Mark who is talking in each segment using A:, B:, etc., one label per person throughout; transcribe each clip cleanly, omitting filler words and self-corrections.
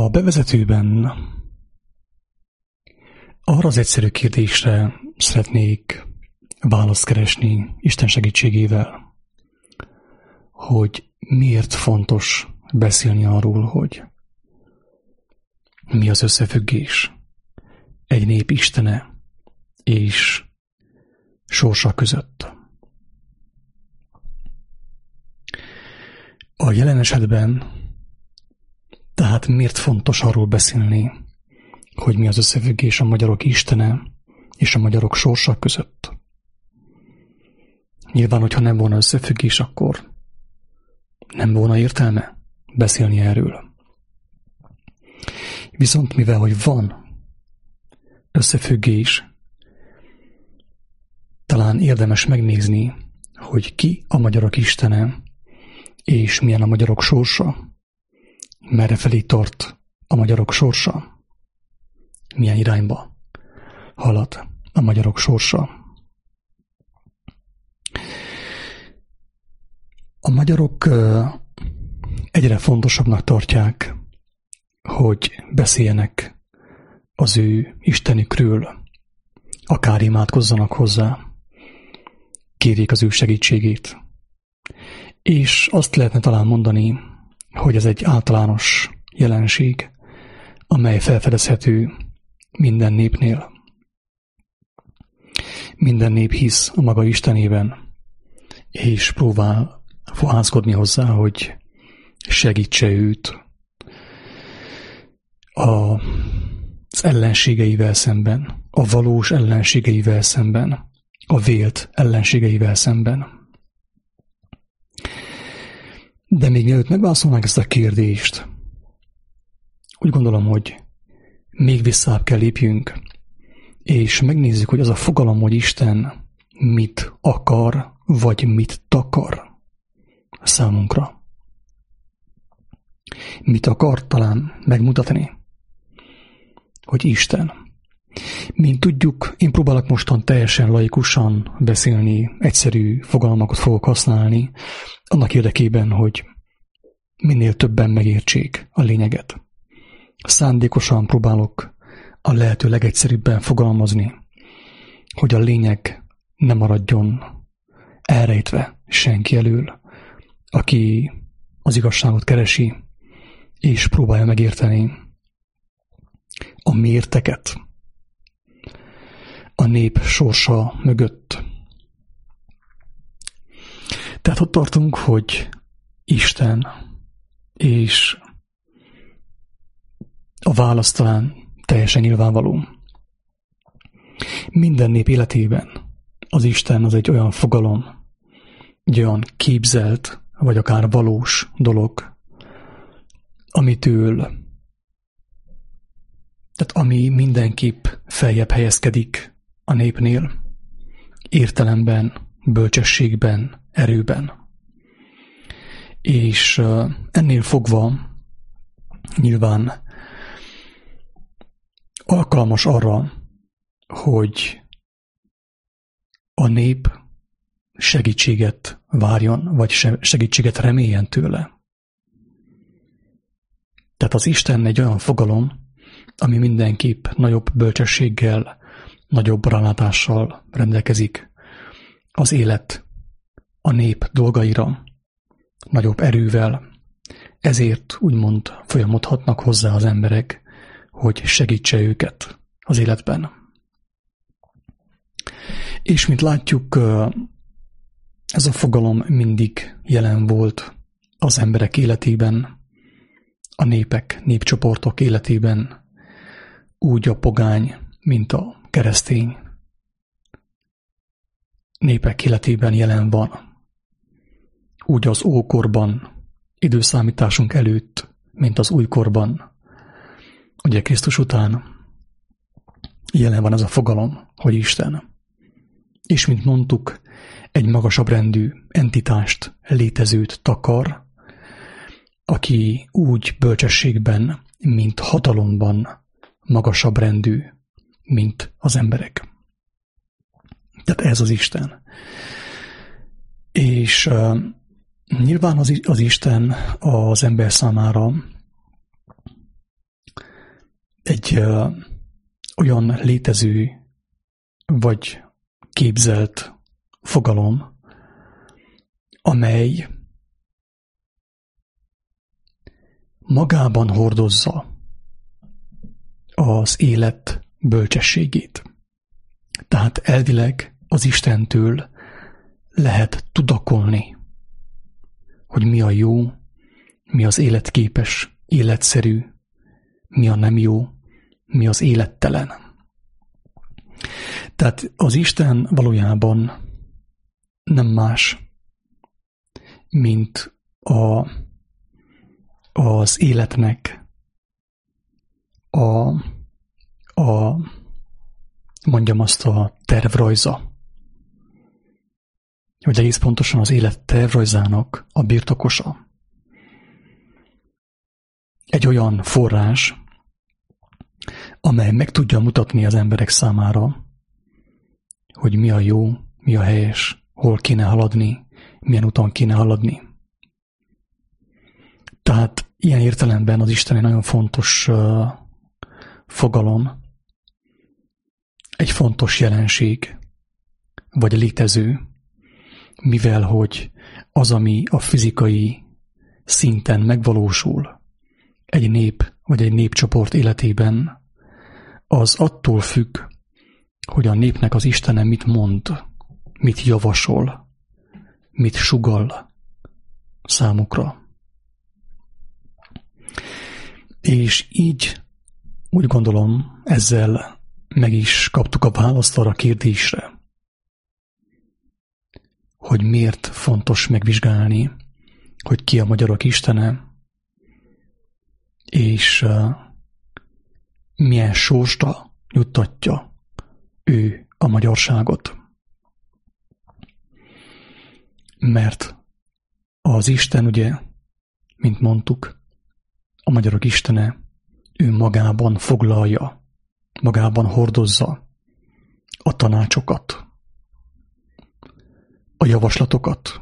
A: A bevezetőben arra az egyszerű kérdésre szeretnék választ keresni Isten segítségével, hogy miért fontos beszélni arról, hogy mi az összefüggés egy nép istene és sorsa között. A jelen esetben tehát miért fontos arról beszélni, hogy mi az összefüggés a magyarok istene és a magyarok sorsa között? Nyilván, hogyha nem volna összefüggés, akkor nem volna értelme beszélni erről. Viszont mivel, hogy van összefüggés, talán érdemes megnézni, hogy ki a magyarok istene, és milyen a magyarok sorsa, merre felé tart a magyarok sorsa, milyen irányba halad a magyarok sorsa. A magyarok egyre fontosabbnak tartják, hogy beszéljenek az ő istenükről, akár imádkozzanak hozzá, kérjék az ő segítségét. És azt lehetne talán mondani, hogy ez egy általános jelenség, amely felfedezhető minden népnél. Minden nép hisz a maga istenében, és próbál fohászkodni hozzá, hogy segítse őt az ellenségeivel szemben, a valós ellenségeivel szemben, a vélt ellenségeivel szemben. De még mielőtt megválaszolnánk ezt a kérdést, úgy gondolom, hogy még visszább kell lépjünk, és megnézzük, hogy az a fogalom, hogy Isten mit akar, vagy mit takar számunkra. Mit akar talán megmutatni, hogy Isten. Mint tudjuk, én próbálok mostan teljesen laikusan beszélni, egyszerű fogalmakat fogok használni, annak érdekében, hogy minél többen megértsék a lényeget. Szándékosan próbálok a lehető legegyszerűbben fogalmazni, hogy a lényeg ne maradjon elrejtve senki elől, aki az igazságot keresi, és próbálja megérteni a mérteket a nép sorsa mögött. Tehát ott tartunk, hogy Isten, és a válasz talán teljesen nyilvánvaló. Minden nép életében az Isten az egy olyan fogalom, egy olyan képzelt, vagy akár valós dolog, ami mindenképp feljebb helyezkedik a népnél, értelemben, bölcsességben, erőben. És ennél fogva nyilván alkalmas arra, hogy a nép segítséget várjon, vagy segítséget reméljen tőle. Tehát az Isten egy olyan fogalom, ami mindenképp nagyobb bölcsességgel, nagyobb rálátással rendelkezik az élet, a nép dolgaira, nagyobb erővel, ezért úgymond folyamodhatnak hozzá az emberek, hogy segítse őket az életben. És mint látjuk, ez a fogalom mindig jelen volt az emberek életében, a népcsoportok életében, úgy a pogány, mint a keresztény népek életében jelen van. Úgy az ókorban, időszámításunk előtt, mint az újkorban, ugye Krisztus után jelen van ez a fogalom, hogy Isten. És mint mondtuk, egy magasabb rendű entitást, létezőt takar, aki úgy bölcsességben, mint hatalomban magasabb rendű, mint az emberek. Tehát ez az Isten. És nyilván az Isten az ember számára egy olyan létező vagy képzelt fogalom, amely magában hordozza az élet bölcsességét. Tehát elvileg az Istentől lehet tudakolni, hogy mi a jó, mi az életképes, életszerű, mi a nem jó, mi az élettelen. Tehát az Isten valójában nem más, mint az életnek mondjam azt, a tervrajza. Vagy egész pontosan az élet tervrajzának a birtokosa. Egy olyan forrás, amely meg tudja mutatni az emberek számára, hogy mi a jó, mi a helyes, hol kéne haladni, milyen úton kéne haladni. Tehát ilyen értelemben az Isten egy nagyon fontos fogalom, egy fontos jelenség, vagy létező, mivel hogy az, ami a fizikai szinten megvalósul egy nép vagy egy népcsoport életében, az attól függ, hogy a népnek az Istene mit mond, mit javasol, mit sugall számukra. És így úgy gondolom, ezzel meg is kaptuk a választ arra a kérdésre, hogy miért fontos megvizsgálni, hogy ki a magyarok Istene, és milyen sorsra juttatja ő a magyarságot. Mert az Isten, ugye, mint mondtuk, a magyarok Istene, ő magában foglalja, magában hordozza a tanácsokat, a javaslatokat,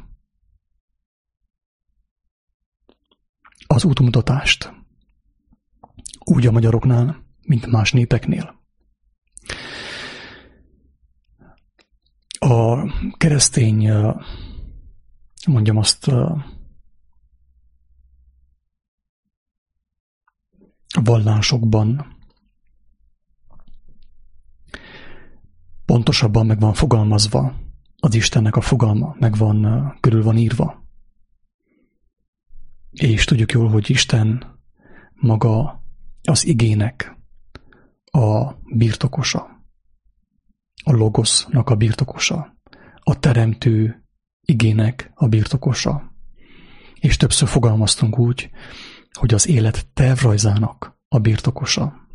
A: az útmutatást, úgy a magyaroknál, mint más népeknél. A keresztény, mondjam azt, vallásokban pontosabban meg van fogalmazva az Istennek a fogalma, körül van írva. És tudjuk jól, hogy Isten maga az igének a birtokosa, a logosznak a birtokosa, a teremtő igének a birtokosa. És többször fogalmaztunk úgy, hogy az élet tervrajzának a birtokosa.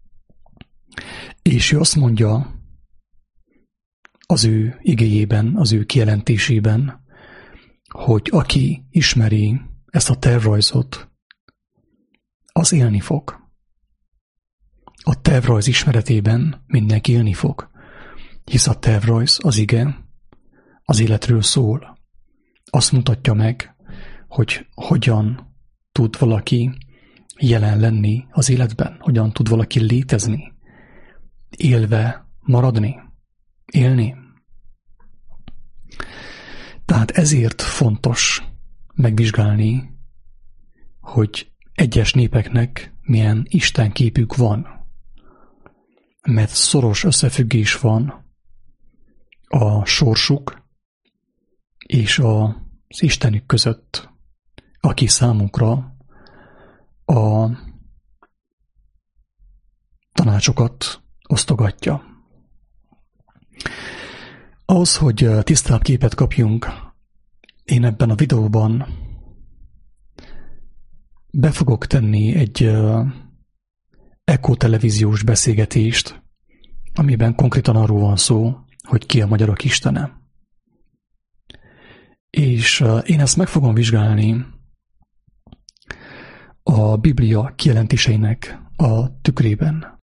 A: És ő azt mondja az ő igéjében, az ő kijelentésében, hogy aki ismeri ezt a tervrajzot, az élni fog. A tervrajz ismeretében mindenki élni fog, hisz a tervrajz, az ige, az életről szól. Azt mutatja meg, hogy hogyan tud valaki jelen lenni az életben, hogyan tud valaki létezni, élve maradni, élni. Tehát ezért fontos megvizsgálni, hogy egyes népeknek milyen istenképük van, mert szoros összefüggés van a sorsuk és az Istenük között, aki számukra a tanácsokat osztogatja. Ahhoz, hogy tisztább képet kapjunk, én ebben a videóban be fogok tenni egy ekotelevíziós beszélgetést, amiben konkrétan arról van szó, hogy ki a magyarok Istene. És én ezt meg fogom vizsgálni a Biblia kijelentéseinek a tükrében,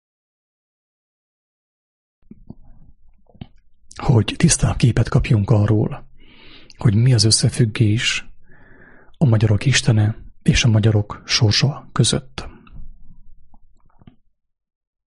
A: hogy tisztább képet kapjunk arról, hogy mi az összefüggés a magyarok Istene és a magyarok sorsa között.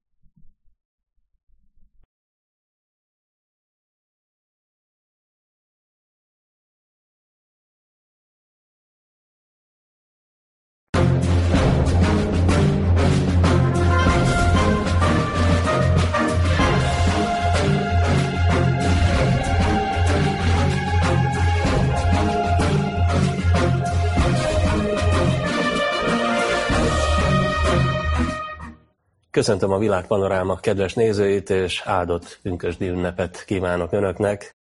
B: Köszöntöm a Világpanoráma kedves nézőit, és áldott pünkösdi ünnepet kívánok Önöknek.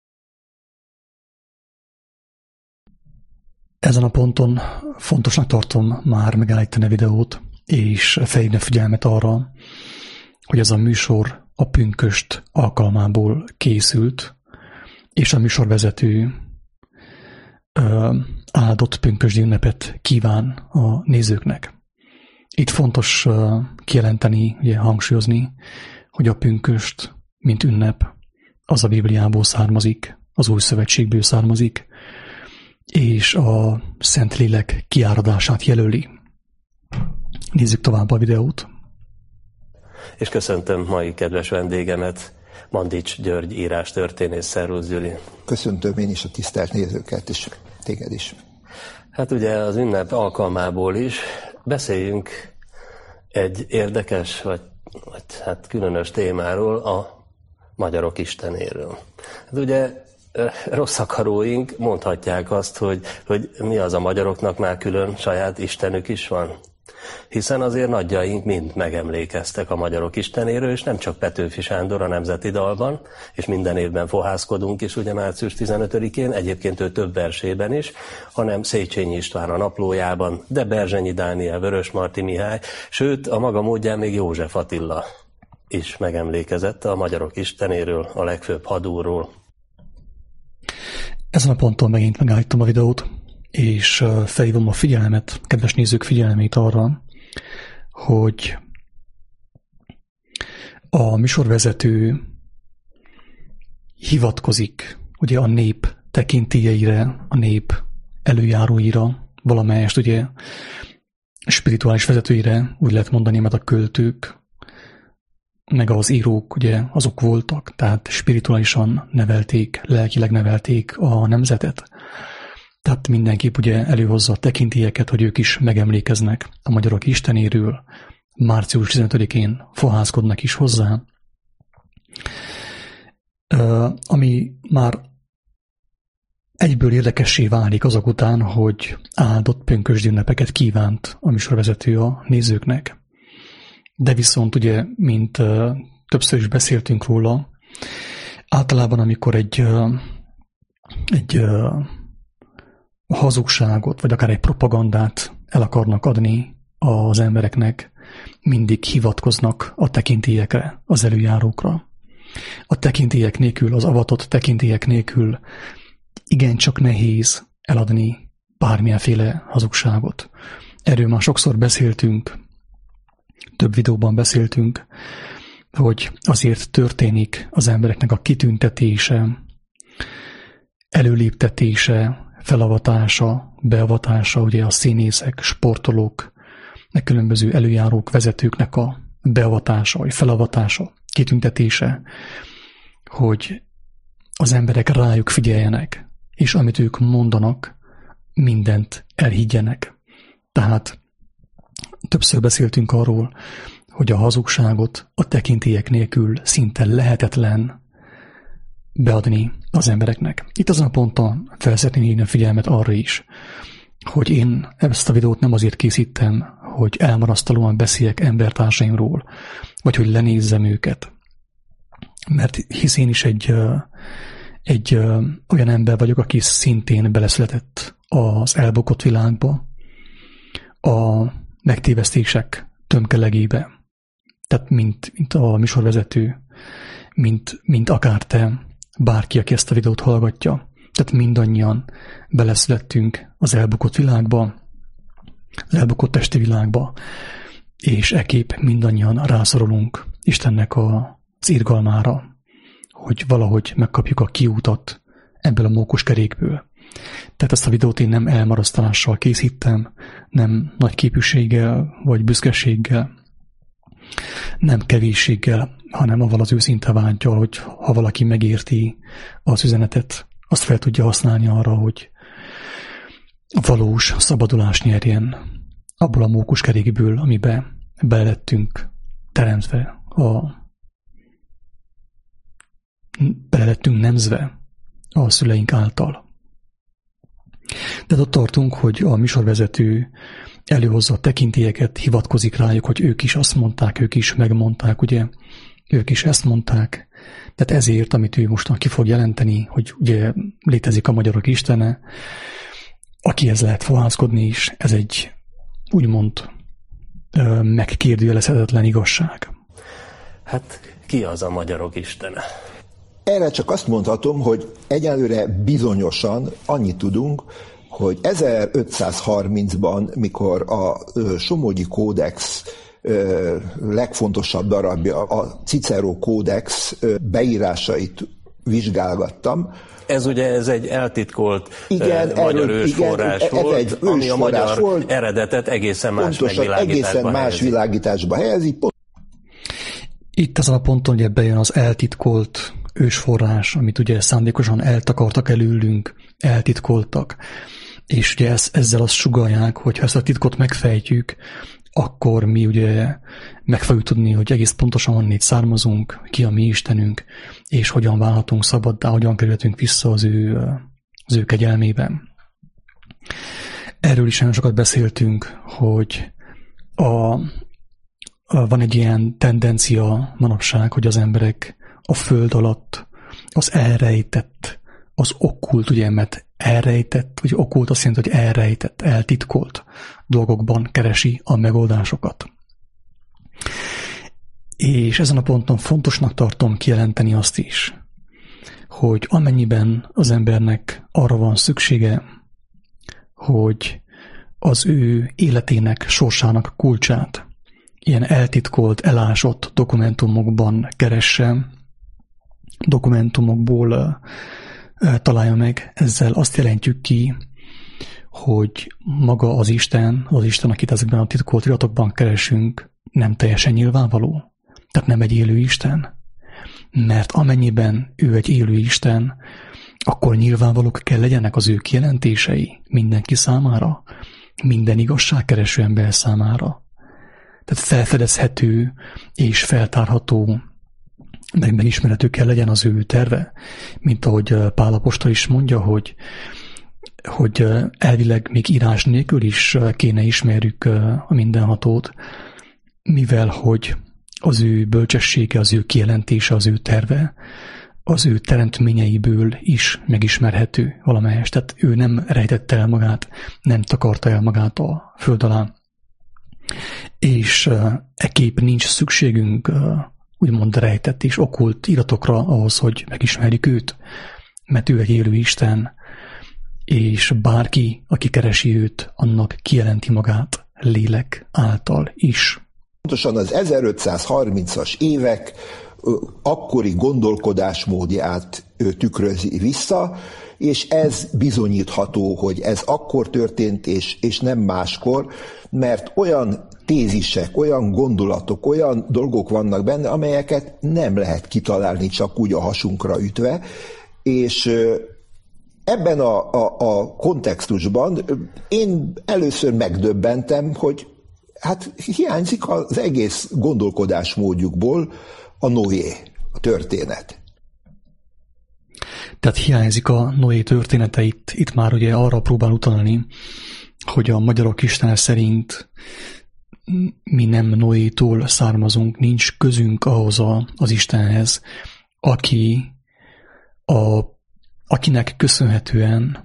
A: Ezen a ponton fontosnak tartom már megállítani a videót, és felhívni a figyelmet arra, hogy ez a műsor a pünkösd alkalmából készült, és a műsorvezető áldott pünkösdi ünnepet kíván a nézőknek. Itt fontos kijelenteni, ugye hangsúlyozni, hogy a pünkösd, mint ünnep, az a Bibliából származik, az Új Szövetségből származik, és a Szentlélek kiáradását jelöli. Nézzük tovább a videót.
B: És köszöntöm mai kedves vendégemet, Mandics György írástörténész. Szervusz, Gyuri!
C: Köszöntöm én is a tisztelt nézőket, és téged is.
B: Hát ugye az ünnep alkalmából is beszéljünk egy érdekes, vagy hát különös témáról, a magyarok istenéről. Hát ugye rossz akaróink mondhatják azt, hogy mi az, a magyaroknak már külön saját istenük is van. Hiszen azért nagyjaink mind megemlékeztek a magyarok istenéről, és nem csak Petőfi Sándor a Nemzeti Dalban, és minden évben fohászkodunk is, ugye március 15-én, egyébként ő több versében is, hanem Széchenyi István a Naplójában, de Berzsenyi Dániel, Vörösmarty Mihály, sőt a maga módján még József Attila is megemlékezett a magyarok istenéről, a legfőbb hadúrról.
A: Ezen a ponton megint megállítom a videót, és felhívom a figyelmet, kedves nézők figyelmét arra, hogy a műsorvezető hivatkozik ugye a nép tekintélyeire, a nép előjáróira, valamelyest ugye spirituális vezetőire, úgy lehet mondani, mert a költők, meg az írók ugye azok voltak, tehát spirituálisan nevelték, lelkileg nevelték a nemzetet. Tehát mindenképp ugye előhozza a tekintélyeket, hogy ők is megemlékeznek a magyarok istenéről, március 15-én fohászkodnak is hozzá, ami már egyből érdekessé válik azok után, hogy áldott pünkösdi ünnepeket kívánt a műsorvezető a nézőknek. De viszont ugye, mint többször is beszéltünk róla, általában amikor egy hazugságot, vagy akár egy propagandát el akarnak adni az embereknek, mindig hivatkoznak a tekintélyekre, az előjárókra. A tekintélyek nélkül, az avatott tekintélyek nélkül igencsak nehéz eladni bármilyenféle hazugságot. Erről már sokszor beszéltünk, több videóban beszéltünk, hogy azért történik az embereknek a kitüntetése, előléptetése, felavatása, beavatása, ugye a színészek, sportolók, meg különböző előjárók, vezetőknek a beavatása, vagy felavatása, kitüntetése, hogy az emberek rájuk figyeljenek, és amit ők mondanak, mindent elhiggyenek. Tehát többször beszéltünk arról, hogy a hazugságot a tekintélyek nélkül szinte lehetetlen beadni az embereknek. Itt azon a ponton fel szeretném hívni a figyelmet arra is, hogy én ezt a videót nem azért készítem, hogy elmarasztalóan beszéljek embertársaimról, vagy hogy lenézzem őket. Mert hisz én is egy olyan ember vagyok, aki szintén beleszületett az elbukott világba, a megtévesztések tömkelegébe. Tehát mint a műsorvezető, mint akár te, bárki, aki ezt a videót hallgatja. Tehát mindannyian beleszülettünk az elbukott világba, az elbukott testi világba, és ekképp mindannyian rászorulunk Istennek az irgalmára, hogy valahogy megkapjuk a kiútat ebből a mókuskerékből. Tehát ezt a videót én nem elmarasztalással készítem, nem nagy képűséggel vagy büszkeséggel, nem kevésséggel, hanem avval az őszinte vággyal, hogy ha valaki megérti az üzenetet, azt fel tudja használni arra, hogy valós szabadulást nyerjen abból a mókuskerékből, amibe belettünk teremtve, belettünk nemzve a szüleink által. Tehát ott tartunk, hogy a műsorvezető előhozza a tekintélyeket, hivatkozik rájuk, hogy ők is azt mondták, ők is megmondták, ugye, ők is ezt mondták. Tehát ezért, amit ő mostan ki fog jelenteni, hogy ugye létezik a magyarok istene, akihez lehet fohászkodni is, ez egy úgymond megkérdőjelezhetetlen igazság.
B: Hát ki az a magyarok istene?
C: Erre csak azt mondhatom, hogy egyelőre bizonyosan annyit tudunk, hogy 1530-ban, mikor a Somogyi Kódex legfontosabb darabja, a Cicero Kódex beírásait vizsgálgattam.
B: Ez egy eltitkolt magyar ősforrás volt, ami a magyar volt, eredetet egészen más megvilágításba helyezi.
A: Itt ezen a ponton ugye bejön az eltitkolt ősforrás, amit ugye szándékosan eltakartak előlünk, eltitkoltak. És ugye ezzel azt sugallják, hogy ha ezt a titkot megfejtjük, akkor mi ugye meg fogjuk tudni, hogy egész pontosan honnét származunk, ki a mi Istenünk, és hogyan válhatunk szabaddá, hogyan kerülhetünk vissza az ő kegyelmében. Erről is nagyon sokat beszéltünk, hogy van egy ilyen tendencia manapság, hogy az emberek a föld alatt az elrejtett, az okkult, ugye, mert elrejtett, vagy okkult azt jelenti, hogy elrejtett, eltitkolt dolgokban keresi a megoldásokat. És ezen a ponton fontosnak tartom kijelenteni azt is, hogy amennyiben az embernek arra van szüksége, hogy az ő életének, sorsának kulcsát ilyen eltitkolt, elásott dokumentumokban keresse, dokumentumokból találja meg, ezzel azt jelentjük ki, hogy maga az Isten, akit ezekben a titkolt iratokban keresünk, nem teljesen nyilvánvaló. Tehát nem egy élő Isten. Mert amennyiben ő egy élő Isten, akkor nyilvánvalók kell legyenek az ő kijelentései mindenki számára, minden igazságkereső ember számára. Tehát felfedezhető és feltárható, megismerhető kell legyen az ő terve, mint ahogy Pál apostol is mondja, hogy elvileg még írás nélkül is kéne ismerjük a mindenhatót, mivel hogy az ő bölcsessége, az ő kijelentése, az ő terve, az ő teremtményeiből is megismerhető valamelyest. Tehát ő nem rejtette el magát, nem takarta el magát a föld alá. És ekképp nincs szükségünk úgymond rejtett és okkult iratokra ahhoz, hogy megismerjük őt, mert ő egy élő Isten, és bárki, aki keresi őt, annak kijelenti magát lélek által is.
C: Pontosan az 1530-as évek akkori gondolkodásmódját tükrözi vissza, és ez bizonyítható, hogy ez akkor történt, és nem máskor, mert olyan tézisek, olyan gondolatok, olyan dolgok vannak benne, amelyeket nem lehet kitalálni csak úgy a hasunkra ütve, és ebben a kontextusban én először megdöbbentem, hogy hát hiányzik az egész gondolkodásmódjukból a Noé, a történet.
A: Tehát hiányzik a Noé története itt már ugye arra próbál utalni, hogy a magyarok istene szerint mi nem Noétól származunk, nincs közünk ahhoz az Istenhez, akinek köszönhetően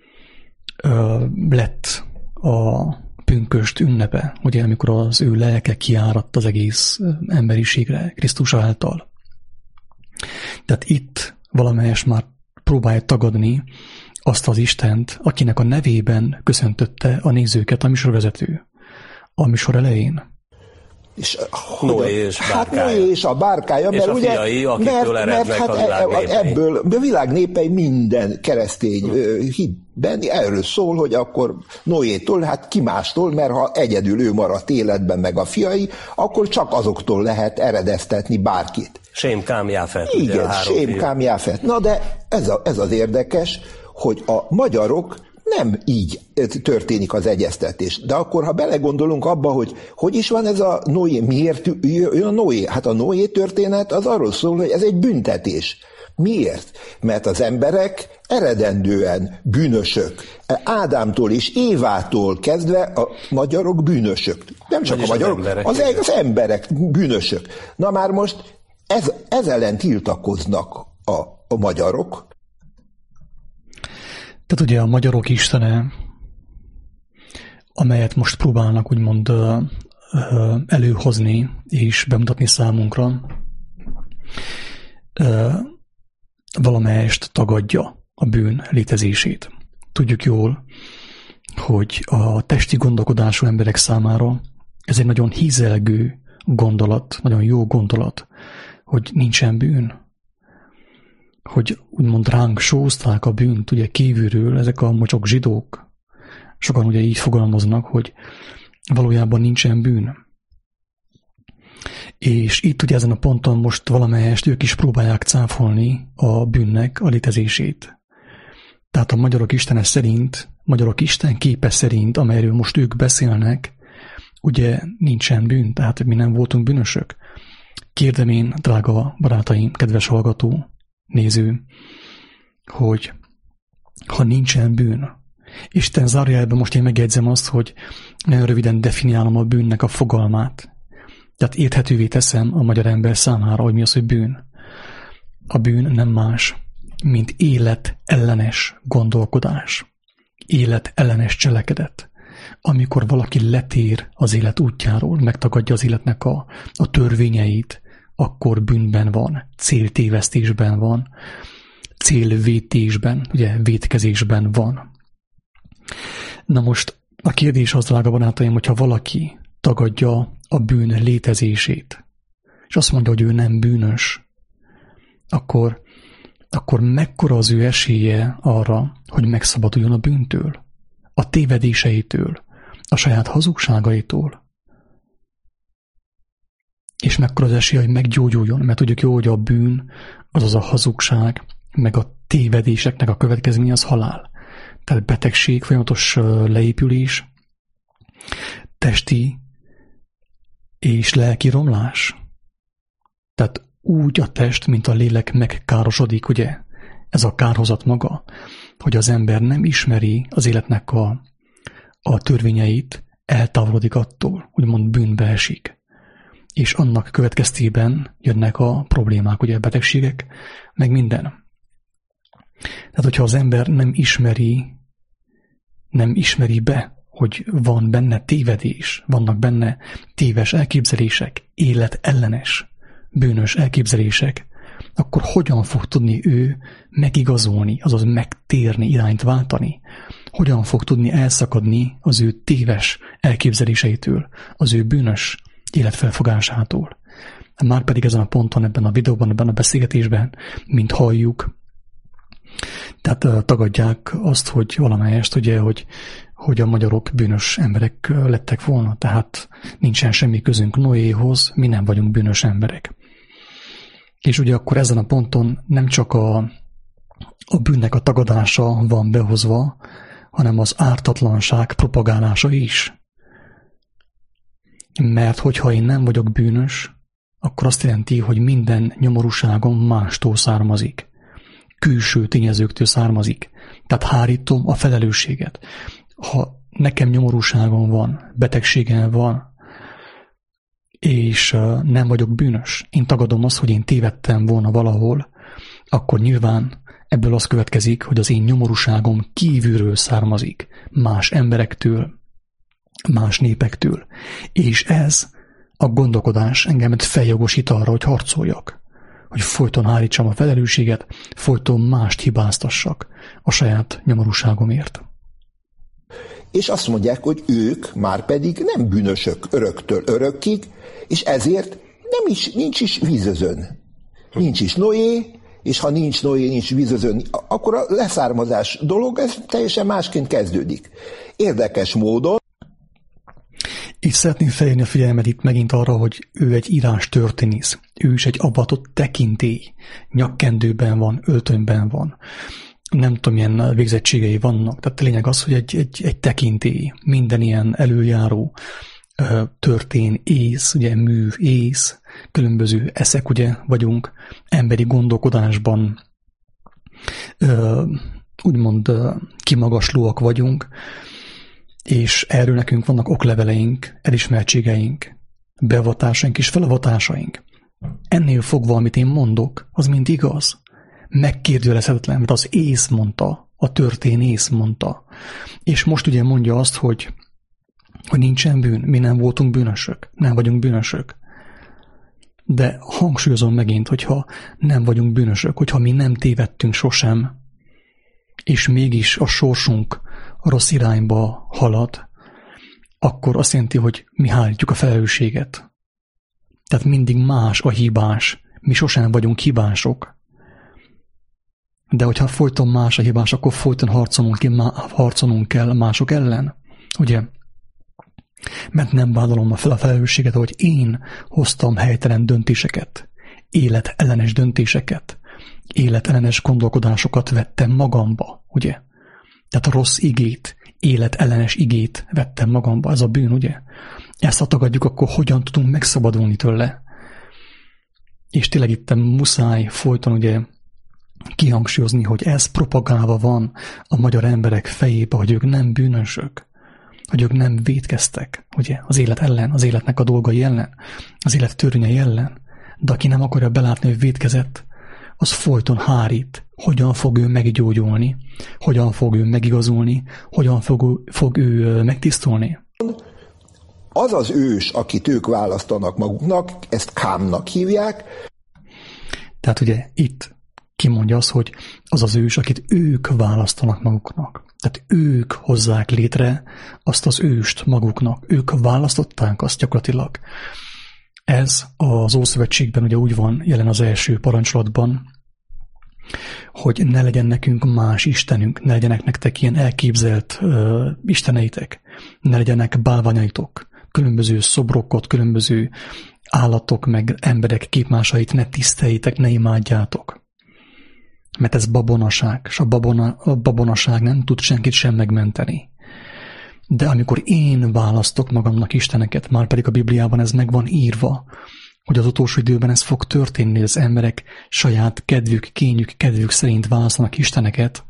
A: lett a pünkösd ünnepe, ugye, amikor az ő lelke kiáradt az egész emberiségre Krisztus által. Tehát itt valamelyest már próbálja tagadni azt az Istent, akinek a nevében köszöntötte a nézőket a műsorvezető a műsor elején.
C: És
B: Noé és bárkája.
C: Hát Noé és a bárkája,
B: és
C: mert
B: a
C: ugye,
B: fiai, akiktől erednek
C: hát
B: a világ népei.
C: ebből a világ népei minden keresztény hitben erről szól, hogy akkor Noétól, hát ki mástól, mert ha egyedül ő maradt életben meg a fiai, akkor csak azoktól lehet eredeztetni bárkit.
B: Sém, Kám, Jáfet.
C: Igen, Sém, Kám, Jáfet. Na de ez az érdekes, hogy a magyarok nem így történik az egyeztetés. De akkor, ha belegondolunk abba, hogy is van ez a Noé, miért jön a Noé? Hát a Noé történet az arról szól, hogy ez egy büntetés. Miért? Mert az emberek eredendően bűnösök. Ádámtól és Évától kezdve a magyarok bűnösök. Nem csak a magyarok, az emberek bűnösök. Na már most ez ellen tiltakoznak a magyarok.
A: Tehát ugye a magyarok istene, amelyet most próbálnak úgymond előhozni és bemutatni számunkra, valamelyest tagadja a bűn létezését. Tudjuk jól, hogy a testi gondolkodású emberek számára ez egy nagyon hízelgő gondolat, nagyon jó gondolat, hogy nincsen bűn. Hogy úgymond ránk sózták a bűnt, ugye kívülről ezek a mocsok zsidók. Sokan ugye így fogalmaznak, hogy valójában nincsen bűn. És itt ugye ezen a ponton most valamelyest ők is próbálják cáfolni a bűnnek a létezését. Tehát a magyarok istene szerint, magyarok isten képe szerint, amelyről most ők beszélnek, ugye nincsen bűn, tehát mi nem voltunk bűnösök. Kérdem én, drága barátaim, kedves hallgató, néző, hogy ha nincsen bűn, Isten zárójelben most én megjegyzem azt, hogy nagyon röviden definiálom a bűnnek a fogalmát. Tehát érthetővé teszem a magyar ember számára, hogy mi az, hogy bűn. A bűn nem más, mint életellenes gondolkodás, életellenes cselekedet. Amikor valaki letér az élet útjáról, megtagadja az életnek a törvényeit, akkor bűnben van, céltévesztésben van, célvétésben, ugye vétkezésben van. Na most a kérdés az, drága barátaim, hogyha valaki tagadja a bűn létezését, és azt mondja, hogy ő nem bűnös, akkor mekkora az ő esélye arra, hogy megszabaduljon a bűntől, a tévedéseitől, a saját hazugságaitól. És mekkora az esélye, hogy meggyógyuljon, mert tudjuk jó, hogy a bűn, azaz a hazugság, meg a tévedéseknek a következménye az halál. Tehát betegség, folyamatos leépülés, testi és lelki romlás. Tehát úgy a test, mint a lélek megkárosodik, ugye? Ez a kárhozat maga, hogy az ember nem ismeri az életnek a törvényeit, eltávolodik attól, úgymond bűnbe esik. És annak következtében jönnek a problémák, ugye betegségek, meg minden. Tehát, hogyha az ember nem ismeri be, hogy van benne tévedés, vannak benne téves elképzelések, életellenes, bűnös elképzelések, akkor hogyan fog tudni ő megigazolni, azaz megtérni, irányt váltani? Hogyan fog tudni elszakadni az ő téves elképzeléseitől, az ő bűnös életfelfogásától? Márpedig ezen a ponton, ebben a videóban, ebben a beszélgetésben, mint halljuk, tehát tagadják azt, hogy valamelyest, ugye, hogy a magyarok bűnös emberek lettek volna, tehát nincsen semmi közünk Noéhoz, mi nem vagyunk bűnös emberek. És ugye akkor ezen a ponton nem csak a bűnnek a tagadása van behozva, hanem az ártatlanság propagálása is. Mert hogyha én nem vagyok bűnös, akkor azt jelenti, hogy minden nyomorúságom mástól származik. Külső tényezőktől származik. Tehát hárítom a felelősséget. Ha nekem nyomorúságom van, betegségem van, és nem vagyok bűnös, én tagadom azt, hogy én tévedtem volna valahol, akkor nyilván ebből az következik, hogy az én nyomorúságom kívülről származik, más emberektől, más népektől. És ez a gondolkodás engemet feljogosít arra, hogy harcoljak, hogy folyton hárítsam a felelősséget, folyton mást hibáztassak a saját nyomorúságomért.
C: És azt mondják, hogy ők már pedig nem bűnösök öröktől örökkig, és ezért nincs is vízözön. Nincs is Noé, és ha nincs Noé, nincs vízözön, akkor a leszármazás dolog, ez teljesen másként kezdődik. Érdekes módon.
A: És szeretném felhívni a figyelmet itt megint arra, hogy ő egy írástörténész. Ő is egy avatott tekintély. Nyakkendőben van, öltönyben van. Nem tudom, milyen végzettségei vannak. Tehát a lényeg az, hogy egy tekintély, minden ilyen előjáró történ, ész, ugye mű, ész, különböző eszek ugye vagyunk, emberi gondolkodásban úgymond kimagaslóak vagyunk, és erről nekünk vannak okleveleink, elismertségeink, beavatásaink és felavatásaink. Ennél fogva, amit én mondok, az mind igaz. Megkérdőjelezhetetlen, mert az ész mondta, a történ ész mondta. És most ugye mondja azt, hogy nincsen bűn, mi nem voltunk bűnösök, nem vagyunk bűnösök. De hangsúlyozom megint, hogyha nem vagyunk bűnösök, hogyha mi nem tévedtünk sosem, és mégis a sorsunk rossz irányba halad, akkor azt jelenti, hogy mi hárítjuk a felelősséget. Tehát mindig más a hibás, mi sosem vagyunk hibások. De hogyha folyton más a hibás, akkor folyton harcolnunk kell mások ellen. Ugye? Mert nem vállalom fel a felelősséget, hogy én hoztam helytelen döntéseket, életellenes döntéseket, életellenes gondolkodásokat vettem magamba, ugye? Tehát a rossz igét, életellenes igét vettem magamba, ez a bűn, ugye? Ezt ha tagadjuk, akkor hogyan tudunk megszabadulni tőle? És tényleg itt muszáj folyton ugye kihangsúlyozni, hogy ez propagálva van a magyar emberek fejébe, hogy ők nem bűnösök, hogy ők nem vétkeztek, ugye, az élet ellen, az életnek a dolgai ellen, az élet törvényei ellen. De aki nem akarja belátni, hogy vétkezett, az folyton hárít. Hogyan fog ő meggyógyulni? Hogyan fog ő megigazulni? Hogyan fog ő megtisztulni?
C: Az az ős, akit ők választanak maguknak, ezt Kámnak hívják.
A: Tehát ugye itt kimondja azt, hogy az az ős, akit ők választanak maguknak. Tehát ők hozzák létre azt az őst maguknak. Ők választották azt gyakorlatilag. Ez az Ószövetségben ugye úgy van jelen az első parancsolatban, hogy ne legyen nekünk más istenünk, ne legyenek nektek ilyen elképzelt isteneitek, ne legyenek bálványaitok, különböző szobrokat, különböző állatok, meg emberek képmásait ne tiszteljétek, ne imádjátok. Mert ez babonaság, és a babonaság nem tud senkit sem megmenteni. De amikor én választok magamnak isteneket, már pedig a Bibliában ez meg van írva, hogy az utolsó időben ez fog történni, hogy az emberek saját kedvük, kényük, kedvük szerint választanak isteneket,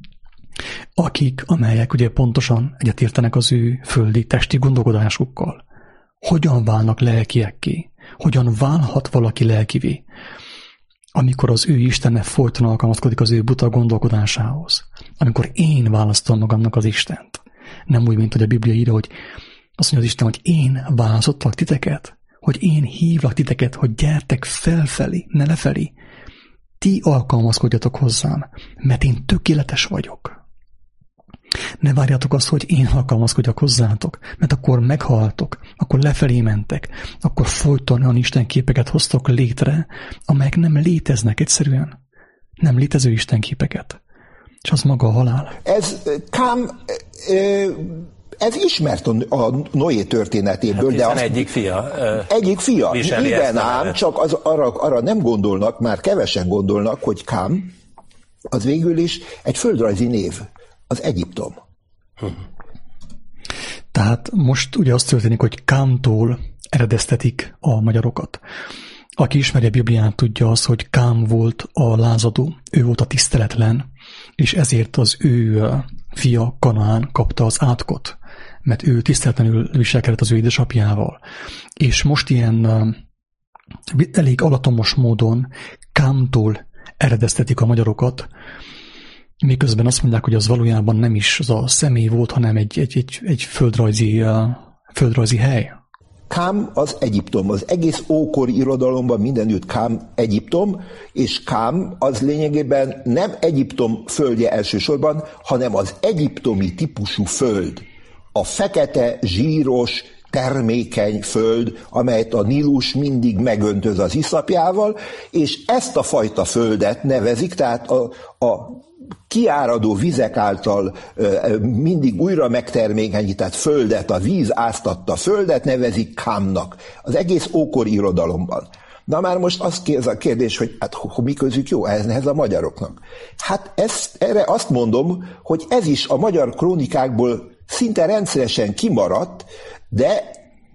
A: amelyek ugye pontosan egyetértenek az ő földi testi gondolkodásukkal. Hogyan válnak lelkiekké? Hogyan válhat valaki lelkivé? Amikor az ő Istene folyton alkalmazkodik az ő buta gondolkodásához. Amikor én választom magamnak az Istent. Nem úgy, mint hogy a Biblia írja, hogy azt mondja az Isten, hogy én választottalak titeket, hogy én hívlak titeket, hogy gyertek felfelé, ne lefelé. Ti alkalmazkodjatok hozzám, mert én tökéletes vagyok. Ne várjátok azt, hogy én alkalmazkodjak hozzátok, mert akkor meghaltok, akkor lefelé mentek, akkor folyton olyan istenképeket hoztok létre, amelyek nem léteznek egyszerűen. Nem létező istenképeket. És az maga a halál.
C: Ez ismert a Noé történetéből.
B: Hát de egyik fia.
C: Egyik fia. Igen ám, csak arra nem gondolnak, már kevesen gondolnak, hogy Kám az végül is egy földrajzi név. Az Egyiptom.
A: Tehát most ugye az történik, hogy Kámtól eredeztetik a magyarokat. Aki ismeri a Bibliát, tudja azt, hogy Kám volt a lázadó, ő volt a tiszteletlen, és ezért az ő fia Kanaán kapta az átkot, mert ő tiszteletlenül viselkedett az ő édesapjával. És most ilyen elég alatomos módon Kámtól eredeztetik a magyarokat, miközben azt mondják, hogy az valójában nem is az a személy volt, hanem egy földrajzi hely.
C: Kám az Egyiptom. Az egész ókori irodalomban mindenütt Kám Egyiptom, és Kám az lényegében nem Egyiptom földje elsősorban, hanem az egyiptomi típusú föld. A fekete, zsíros, termékeny föld, amelyet a Nílus mindig megöntöz az iszapjával, és ezt a fajta földet nevezik, tehát a kiáradó vizek által mindig újra megtermékenyített földet, a víz áztatta földet nevezik Kámnak. Az egész ókori irodalomban. Na már most az a kérdés, hogy hát mi közük jó ehhez a magyaroknak? Hát erre azt mondom, hogy ez is a magyar krónikákból szinte rendszeresen kimaradt, de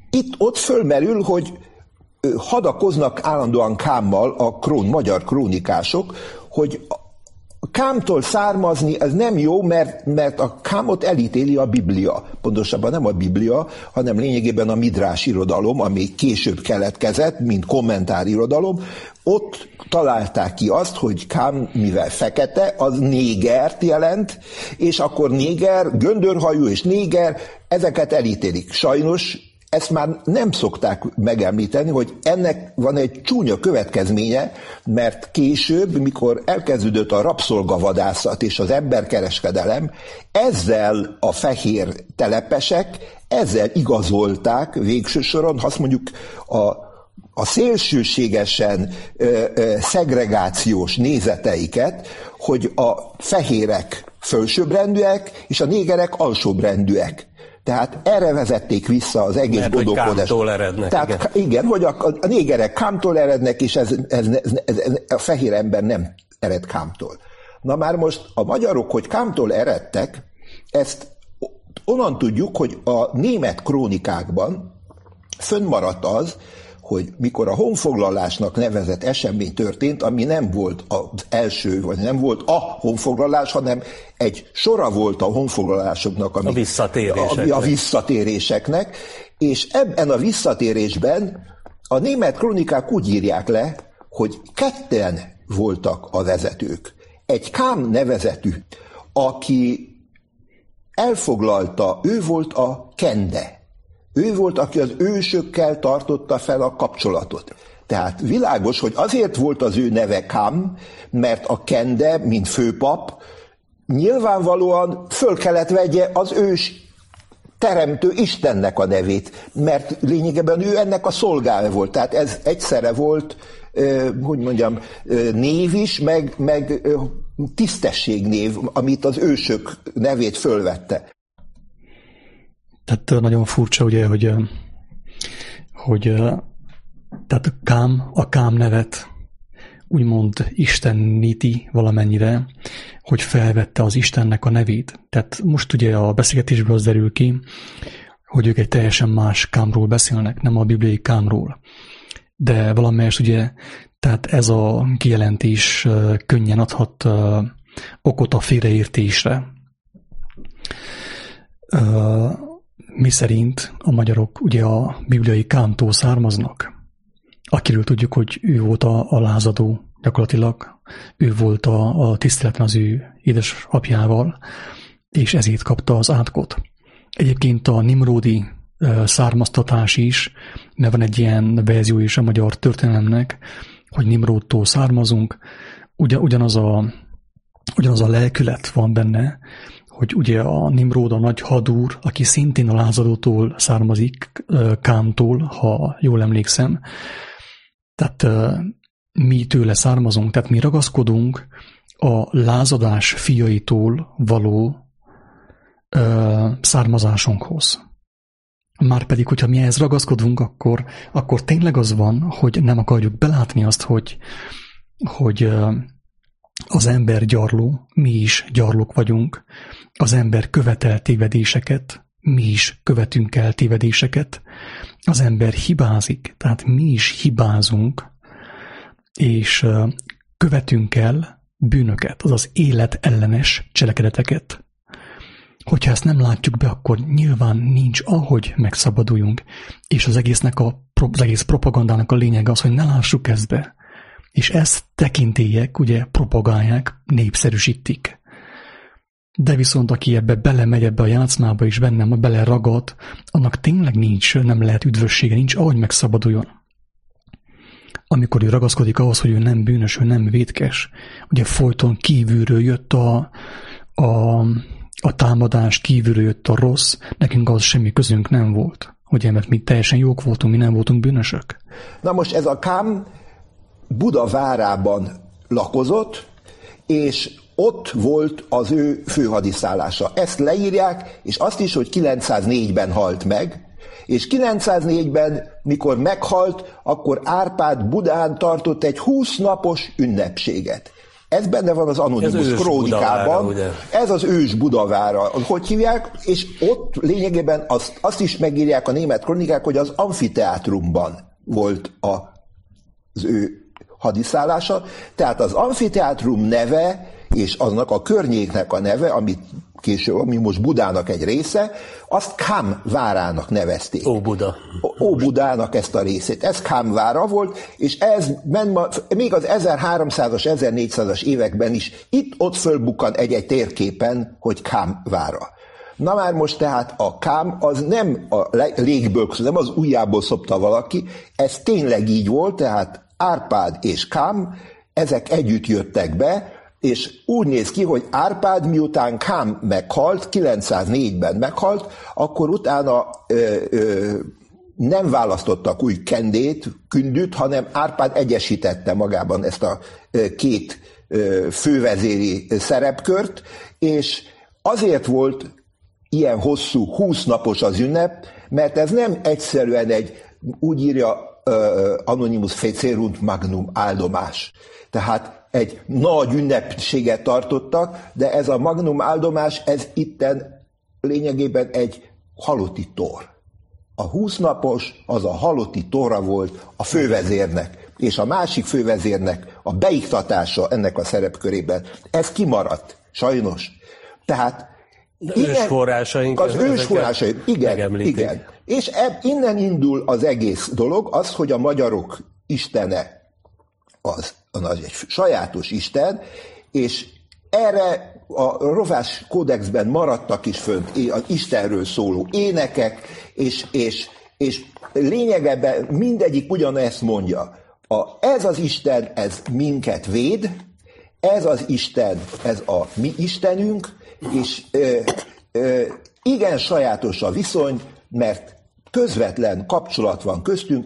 C: ott fölmerül, hogy hadakoznak állandóan Kámmal a magyar krónikások, hogy Kámtól származni ez nem jó, mert a Kámot elítéli a Biblia. Pontosabban nem a Biblia, hanem lényegében a midrás irodalom, ami később keletkezett, mint kommentárirodalom. Ott találták ki azt, hogy Kám, mivel fekete, az négert jelent, és akkor néger, göndörhajú és néger, ezeket elítélik. Sajnos ezt már nem szokták megemlíteni, hogy ennek van egy csúnya következménye, mert később, mikor elkezdődött a rabszolgavadászat és az emberkereskedelem, ezzel a fehér telepesek, ezzel igazolták végső soron, ha azt mondjuk a szélsőségesen szegregációs nézeteiket, hogy a fehérek fölsőbbrendűek, és a négerek alsóbbrendűek. Tehát erre vezették vissza az egész gondolkodást.
B: Mert Kámtól erednek.
C: Tehát igen, hogy a négerek Kámtól erednek, és a fehér ember nem ered Kámtól. Na már most a magyarok, hogy Kámtól eredtek, ezt onnan tudjuk, hogy a német krónikákban fönnmaradt az, hogy mikor a honfoglalásnak nevezett esemény történt, ami nem volt az első, vagy nem volt a honfoglalás, hanem egy sora volt a honfoglalásoknak,
B: a
C: visszatéréseknek, és ebben a visszatérésben a német krónikák úgy írják le, hogy ketten voltak a vezetők. Egy Kám nevezetű, aki elfoglalta, ő volt a kende. Ő volt, aki az ősökkel tartotta fel a kapcsolatot. Tehát világos, hogy azért volt az ő neve Kám, mert a kende, mint főpap, nyilvánvalóan föl kellett vegye az ős teremtő Istennek a nevét, mert lényegében ő ennek a szolgája volt. Tehát ez egyszerre volt, hogy mondjam, név is, meg tisztességnév, amit az ősök nevét fölvette.
A: Tehát nagyon furcsa, ugye, hogy tehát a Kám nevet úgymond isteníti valamennyire, hogy felvette az Istennek a nevét. Tehát most ugye a beszélgetésből az derül ki, hogy ők egy teljesen más Kámról beszélnek, nem a bibliai Kámról. De valamelyest ugye, tehát ez a kijelentés könnyen adhat okot a félreértésre. Mi szerint a magyarok ugye a bibliai Kámtól származnak, akiről tudjuk, hogy ő volt a lázadó, gyakorlatilag ő volt a tiszteleten az ő édesapjával, és ezért kapta az átkot. Egyébként a nimródi származtatás is, mert van egy ilyen verzió is a magyar történelemnek, hogy Nimródtól származunk, ugyanaz a lelkület van benne, hogy ugye a Nimród a nagy hadúr, aki szintén a lázadótól származik, Kámtól, ha jól emlékszem. Tehát mi tőle származunk, tehát mi ragaszkodunk a lázadás fiaitól való származásunkhoz. Márpedig, hogyha mi ehhez ragaszkodunk, akkor tényleg az van, hogy nem akarjuk belátni azt, hogy az ember gyarló, mi is gyarlók vagyunk, az ember követel tévedéseket, mi is követünk el tévedéseket, az ember hibázik, tehát mi is hibázunk, és követünk el bűnöket, azaz életellenes cselekedeteket. Hogyha ezt nem látjuk be, akkor nyilván nincs ahogy megszabaduljunk, és az egész propagandának a lényege az, hogy ne lássuk ezt be. És ezt tekintélyek, ugye propagálják, népszerűsítik. De viszont aki ebbe belemegy ebbe a játszmába és bennem beleragad, annak tényleg nem lehet üdvössége, nincs ahogy megszabaduljon. Amikor ő ragaszkodik ahhoz, hogy ő nem bűnös, ő nem vétkes, ugye folyton kívülről jött a támadás, kívülről jött a rossz, nekünk az semmi közünk nem volt. Ugye, mert mi teljesen jók voltunk, mi nem voltunk bűnösök.
C: Na most ez a Kám Buda várában lakozott, és ott volt az ő főhadiszállása. Ezt leírják, és azt is, hogy 904-ben halt meg, és 904-ben, mikor meghalt, akkor Árpád Budán tartott egy 20 napos ünnepséget. Ez benne van az Anonymus krónikában. Ez az ős Budavára. Hogy hívják? És ott lényegében azt is megírják a német krónikák, hogy az amfiteátrumban volt az ő hadiszállása. Tehát az amfiteátrum neve és aznak a környéknek a neve, ami most Budának egy része, azt Kham várának nevezték. Óbudának ezt a részét. Ez Kham vára volt, és ez még az 1300-as, 1400-as években is itt-ott fölbukkan egy-egy térképen, hogy Kham vára. Na már most tehát a Kham az nem a légből, nem az ujjából szopta valaki, ez tényleg így volt, tehát Árpád és Kham, ezek együtt jöttek be, és úgy néz ki, hogy Árpád miután Kham meghalt, 904-ben meghalt, akkor utána nem választottak új kündűt, hanem Árpád egyesítette magában ezt a két fővezéri szerepkört, és azért volt ilyen hosszú, 20 napos az ünnep, mert ez nem egyszerűen úgy írja Anonymus fecerunt magnum áldomás. Tehát egy nagy ünnepséget tartottak, de ez a magnum áldomás, ez itten lényegében egy halotti tor. A 20 napos az a halotti tora volt a fővezérnek, és a másik fővezérnek a beiktatása ennek a szerepkörében. Ez kimaradt, sajnos. Tehát
B: az
C: ősforrásaink, igen. És innen indul az egész dolog, az, hogy a magyarok istene az egy sajátos isten, és erre a rovás kódexben maradtak is fönt az Istenről szóló énekek, és lényegében mindegyik ugyanezt mondja. Ez az Isten, ez minket véd, ez az Isten, ez a mi Istenünk, és igen sajátos a viszony, mert közvetlen kapcsolat van köztünk,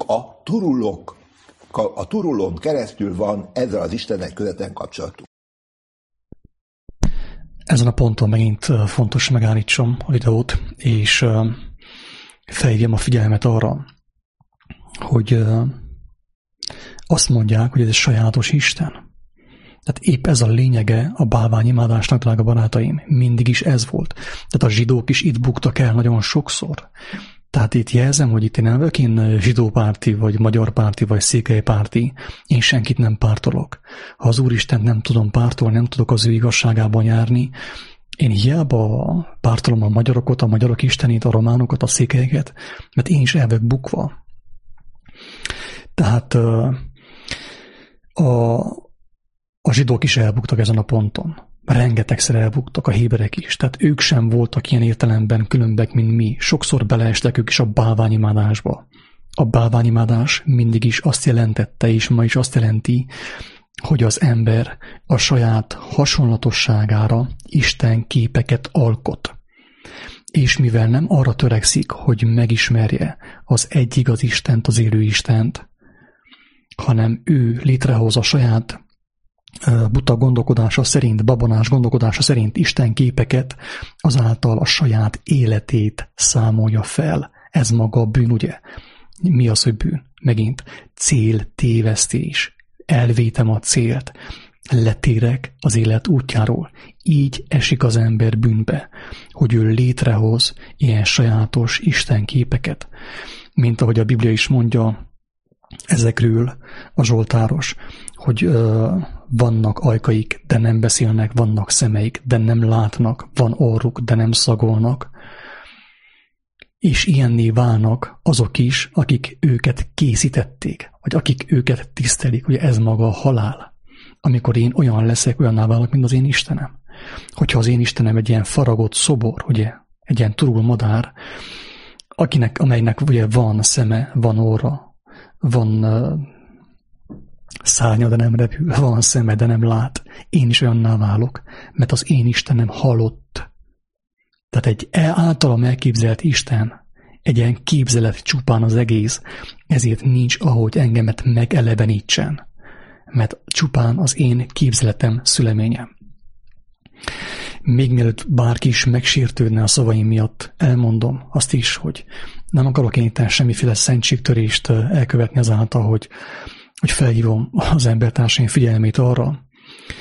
C: a Turulon keresztül van ezzel az Istennek közvetlen kapcsolatunk.
A: Ezen a ponton megint fontos megállítsam a videót, és felhívjam a figyelmet arra, hogy azt mondják, hogy ez egy sajátos Isten. Tehát épp ez a lényege a bálványimádásnak, drága barátaim. Mindig is ez volt. Tehát a zsidók is itt buktak el nagyon sokszor. Tehát itt jelzem, hogy itt én nem vagyok én zsidópárti, vagy magyarpárti, vagy székelypárti. Én senkit nem pártolok. Ha az Úristent nem tudom pártolni, nem tudok az ő igazságában járni, én hiába pártolom a magyarokat, a magyarok istenét, a románokat, a székelyeket, mert én is el vagyok bukva. Tehát a zsidók is elbuktak ezen a ponton. Rengetegszer elbuktak, a héberek is. Tehát ők sem voltak ilyen értelemben különbek, mint mi. Sokszor beleestek ők is a bálványimádásba. A bálványimádás mindig is azt jelentette, és ma is azt jelenti, hogy az ember a saját hasonlatosságára Isten képeket alkot. És mivel nem arra törekszik, hogy megismerje az egy igaz Istent, az élő Istent, hanem ő létrehoz a saját buta gondolkodása szerint, babonás gondolkodása szerint Isten képeket, azáltal a saját életét számolja fel. Ez maga a bűn, ugye? Mi az, hogy bűn? Megint céltévesztés. Elvétem a célt. Letérek az élet útjáról. Így esik az ember bűnbe, hogy ő létrehoz ilyen sajátos Isten képeket. Mint ahogy a Biblia is mondja ezekről a zsoltáros, hogy vannak ajkaik, de nem beszélnek, vannak szemeik, de nem látnak, van orruk, de nem szagolnak, és ilyenné válnak azok is, akik őket készítették, vagy akik őket tisztelik, ugye ez maga a halál. Amikor én olyan leszek, olyanná válok, mint az én Istenem. Hogyha az én Istenem egy ilyen faragott szobor, ugye, egy ilyen turul madár, amelynek ugye van szeme, van orra, van szárnya, de nem repül, van szeme, de nem lát. Én is olyanná válok, mert az én Istenem halott. Tehát egy általam elképzelt Isten, egy ilyen képzelet csupán az egész, ezért nincs, ahogy engemet megelevenítsen, mert csupán az én képzeletem szüleménye. Még mielőtt bárki is megsértődne a szavaim miatt, elmondom azt is, hogy nem akarok én itt semmiféle szentségtörést elkövetni azáltal, hogy felhívom az embertársaim figyelmét arra,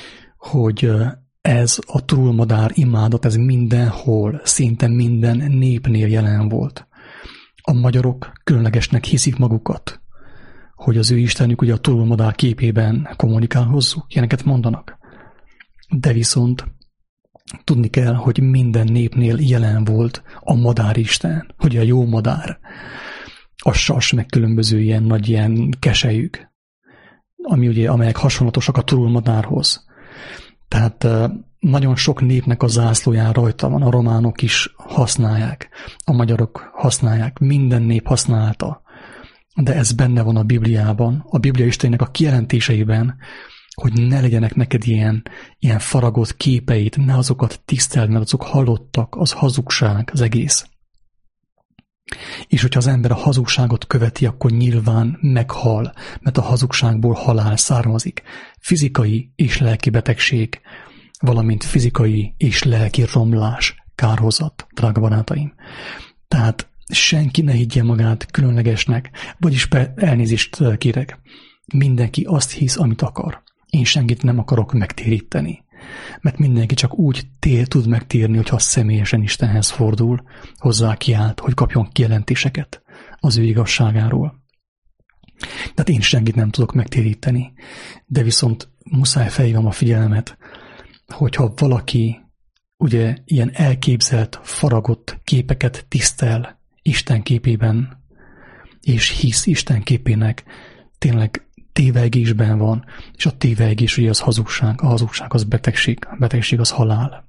A: hogy ez a trollmadár imádat, ez mindenhol, szinte minden népnél jelen volt. A magyarok különlegesnek hiszik magukat, hogy az ő istenük ugye a trollmadár képében kommunikál hozzuk, ilyeneket mondanak. De viszont tudni kell, hogy minden népnél jelen volt a madáristen, hogy a jó madár, a sas, meg különböző ilyen nagy ilyen keselyük, amelyek hasonlatosak a trollmadárhoz. Tehát nagyon sok népnek a zászlóján rajta van, a románok is használják, a magyarok használják, minden nép használta. De ez benne van a Bibliában, a Biblia Istenének a kijelentéseiben, hogy ne legyenek neked ilyen faragott képeit, ne azokat tiszteld, mert azok halottak, az hazugság az egész. És hogyha az ember a hazugságot követi, akkor nyilván meghal, mert a hazugságból halál származik. Fizikai és lelki betegség, valamint fizikai és lelki romlás, kárhozat, drága barátaim. Tehát senki ne higgye magát különlegesnek, vagyis elnézést kérek. Mindenki azt hisz, amit akar. Én senkit nem akarok megtéríteni. Mert mindenki csak úgy tud megtérni, hogyha személyesen Istenhez fordul, hozzá kiált, hogy kapjon kijelentéseket az ő igazságáról. Tehát én senkit nem tudok megtéríteni. De viszont muszáj felhívnom a figyelmet, hogyha valaki ugye ilyen elképzelt, faragott képeket tisztel Isten képében, és hisz Isten képének, tényleg tévegésben van, és a tévegés ugye az hazugság, a hazugság az betegség, a betegség az halál.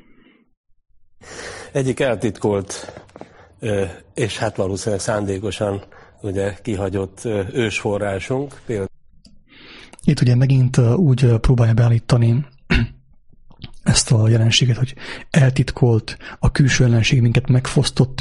B: Egyik eltitkolt, és hát valószínűleg szándékosan ugye kihagyott ősforrásunk. Például...
A: Itt ugye megint úgy próbálja beállítani ezt a jelenséget, hogy eltitkolt, a külső ellenség minket megfosztott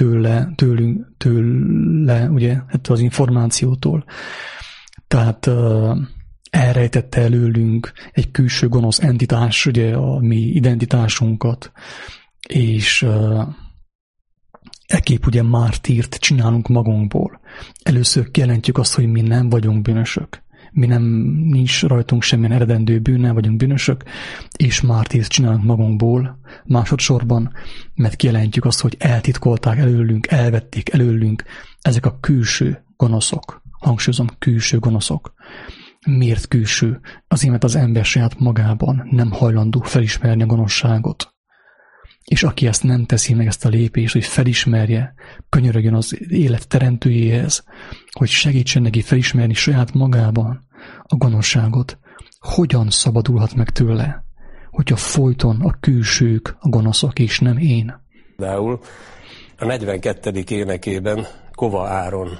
A: tőle ugye, az információtól. Tehát elrejtette előlünk egy külső gonosz entitás, ugye a mi identitásunkat, és ekképp ugye mártírt csinálunk magunkból. Először kijelentjük azt, hogy mi nem vagyunk bűnösök. Nincs rajtunk semmilyen eredendő bűn, nem vagyunk bűnösök, és mártírt csinálunk magunkból. Másodszorban, mert kijelentjük azt, hogy eltitkolták előlünk, elvették előlünk ezek a külső gonoszok. Hangsúlyozom, külső gonoszok. Miért külső? Azért, mert az ember saját magában nem hajlandó felismerni a gonoszságot. És aki ezt nem teszi meg, ezt a lépést, hogy felismerje, könyörögjön az élet teremtőjéhez, hogy segítsen neki felismerni saját magában a gonoszságot, hogyan szabadulhat meg tőle, hogyha folyton a külsők a gonoszok, és nem én.
B: Például a 42. énekében Kova Áron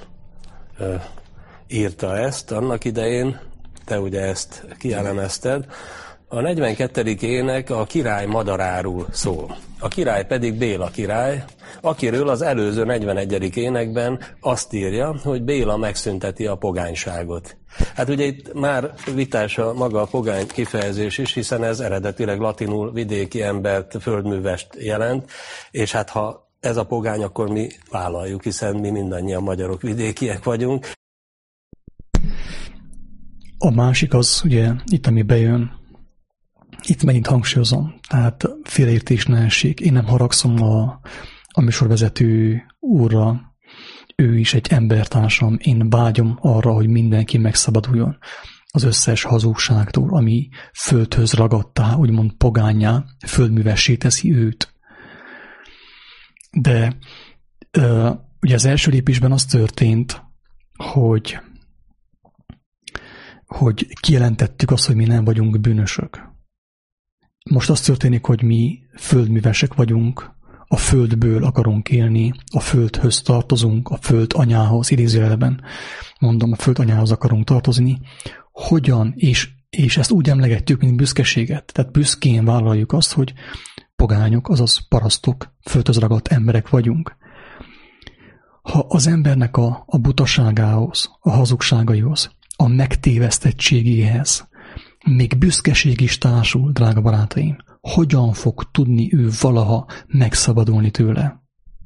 B: írta ezt annak idején, te ugye ezt kielemezted. A 42. ének a király madaráról szól. A király pedig Béla király, akiről az előző 41. énekben azt írja, hogy Béla megszünteti a pogányságot. Hát ugye itt már vitás a maga a pogány kifejezés is, hiszen ez eredetileg latinul vidéki embert, földművest jelent, és hát ha ez a pogány, akkor mi vállaljuk, hiszen mi mindannyian magyarok, vidékiek vagyunk.
A: A másik az, ugye itt ami bejön, itt megint hangsúlyozom, tehát félreértés ne essék. Én nem haragszom a műsorvezető úrra, ő is egy embertársam, én vágyom arra, hogy mindenki megszabaduljon az összes hazugságtól, ami földhöz ragadtá, úgymond pogánnyá, földművessé teszi őt. De ugye az első lépésben az történt, hogy kijelentettük azt, hogy mi nem vagyunk bűnösök. Most az történik, hogy mi földművesek vagyunk, a földből akarunk élni, a földhöz tartozunk, a föld anyához, idézőjelben mondom, a föld anyához akarunk tartozni. Hogyan, és ezt úgy emlegetjük, mint büszkeséget. Tehát büszkén vállaljuk azt, hogy pogányok, azaz parasztok, földhöz ragadt emberek vagyunk. Ha az embernek a butaságához, a hazugságaihoz, a megtévesztettségéhez még büszkeség is társul, drága barátaim, hogyan fog tudni ő valaha megszabadulni tőle?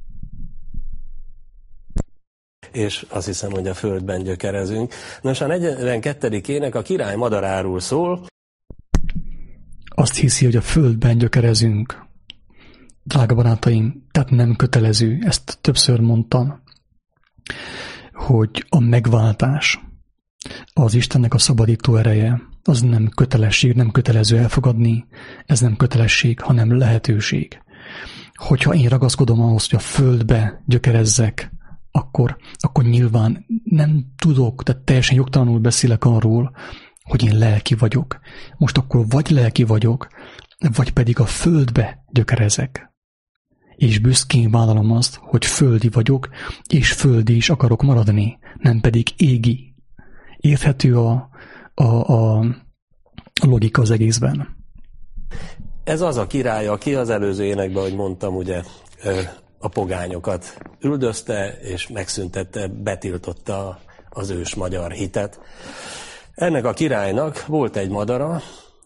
B: És azt hiszem, hogy a földben gyökerezünk. Nos, a 42. ének a király madaráról szól.
A: azt hiszi, hogy a földben gyökerezünk. Drága barátaim, tehát nem kötelező, ezt többször mondtam, hogy a megváltás, az Istennek a szabadító ereje, az nem kötelesség, nem kötelező elfogadni, ez nem kötelesség, hanem lehetőség. Hogyha én ragaszkodom ahhoz, hogy a földbe gyökerezzek, akkor nyilván nem tudok, tehát teljesen jogtalanul beszélek arról, hogy én lelki vagyok. Most akkor vagy lelki vagyok, vagy pedig a földbe gyökerezek. És büszkén vállalom azt, hogy földi vagyok, és földi is akarok maradni, nem pedig égi. Érthető a logika az egészben.
B: Ez az a király, aki az előző énekben, ahogy mondtam, ugye a pogányokat üldözte, és megszüntette, betiltotta az ős magyar hitet. Ennek a királynak volt egy madara,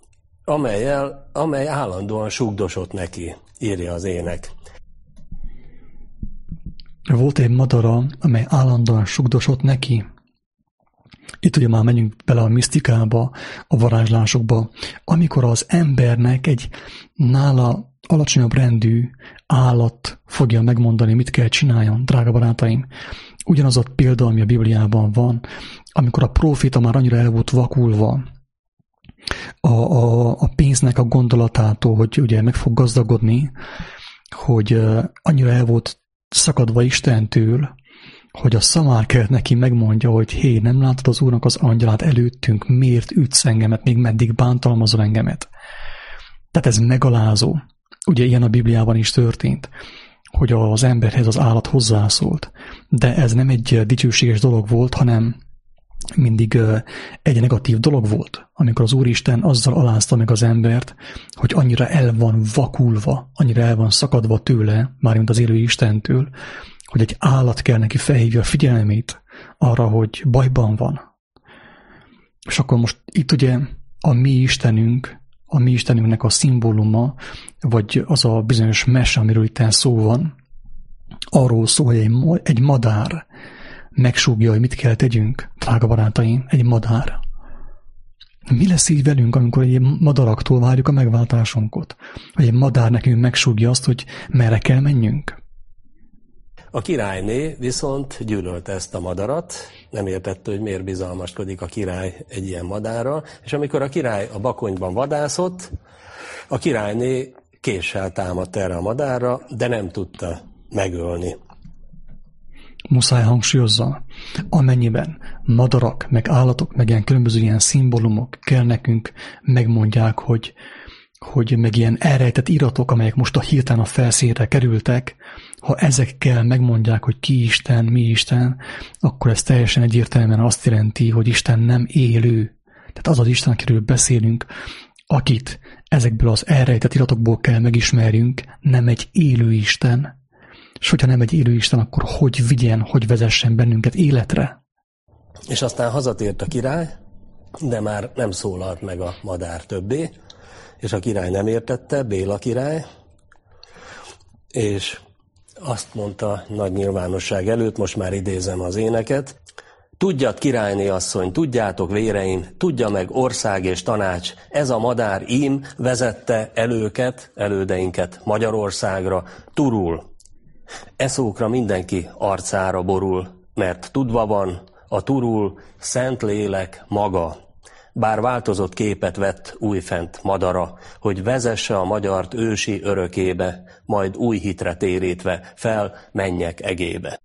B: amely állandóan sugdosott neki, írja az ének.
A: Volt egy madara, amely állandóan sugdosott neki. Itt ugye már menjünk bele a misztikába, a varázslásokba, amikor az embernek egy nála alacsonyabb rendű állat fogja megmondani, mit kell csináljon, drága barátaim. Ugyanaz a példa, ami a Bibliában van, amikor a próféta már annyira el volt vakulva a pénznek a gondolatától, hogy ugye meg fog gazdagodni, hogy annyira el volt szakadva Istentől, hogy a szamárkert neki megmondja, hogy hé, nem látod az Úrnak az angyalát előttünk, miért ütsz engemet, még meddig bántalmazol engemet. Tehát ez megalázó. Ugye ilyen a Bibliában is történt, hogy az emberhez az állat hozzászólt. De ez nem egy dicsőséges dolog volt, hanem mindig egy negatív dolog volt, amikor az Úristen azzal alázta meg az embert, hogy annyira el van vakulva, annyira el van szakadva tőle, mármint az élő Istentől, hogy egy állat kell neki felhívja a figyelmét arra, hogy bajban van. És akkor most itt ugye a mi Istenünknek a szimbóluma, vagy az a bizonyos mese, amiről itt szó van, arról szól, hogy egy madár megsúgja, hogy mit kell tegyünk, drága barátaim, egy madár. Mi lesz így velünk, amikor egy madaraktól várjuk a megváltásunkat? Hogy egy madár nekünk megsúgja azt, hogy merre kell menjünk?
B: A királyné viszont gyűlölte ezt a madarat, nem értette, hogy miért bizalmaskodik a király egy ilyen madárral, és amikor a király a bakonyban vadászott, a királyné késsel támadt erre a madárra, de nem tudta megölni.
A: Muszáj hangsúlyozza, amennyiben madarak, meg állatok, meg ilyen különböző ilyen szimbólumok kell nekünk megmondják, hogy meg ilyen elrejtett iratok, amelyek most a hirtelen a felszínre kerültek, ha ezekkel megmondják, hogy ki Isten, mi Isten, akkor ez teljesen egyértelműen azt jelenti, hogy Isten nem élő. Tehát az az Isten, akiről beszélünk, akit ezekből az elrejtett iratokból kell megismerjünk, nem egy élő Isten. És hogyha nem egy élő Isten, akkor hogy vigyen, hogy vezessen bennünket életre?
B: És aztán hazatért a király, de már nem szólalt meg a madár többé, és a király nem értette, Béla király, és azt mondta nagy nyilvánosság előtt, most már idézem az éneket: tudjad, királyné asszony, tudjátok, véreim, tudja meg ország és tanács, ez a madár ím vezette elődeinket Magyarországra, Turul. Eszókra mindenki arcára borul, mert tudva van, a Turul szent lélek maga. Bár változott képet vett újfent madara, hogy vezesse a magyart ősi örökébe, majd új hitre térítve fel mennyek egébe.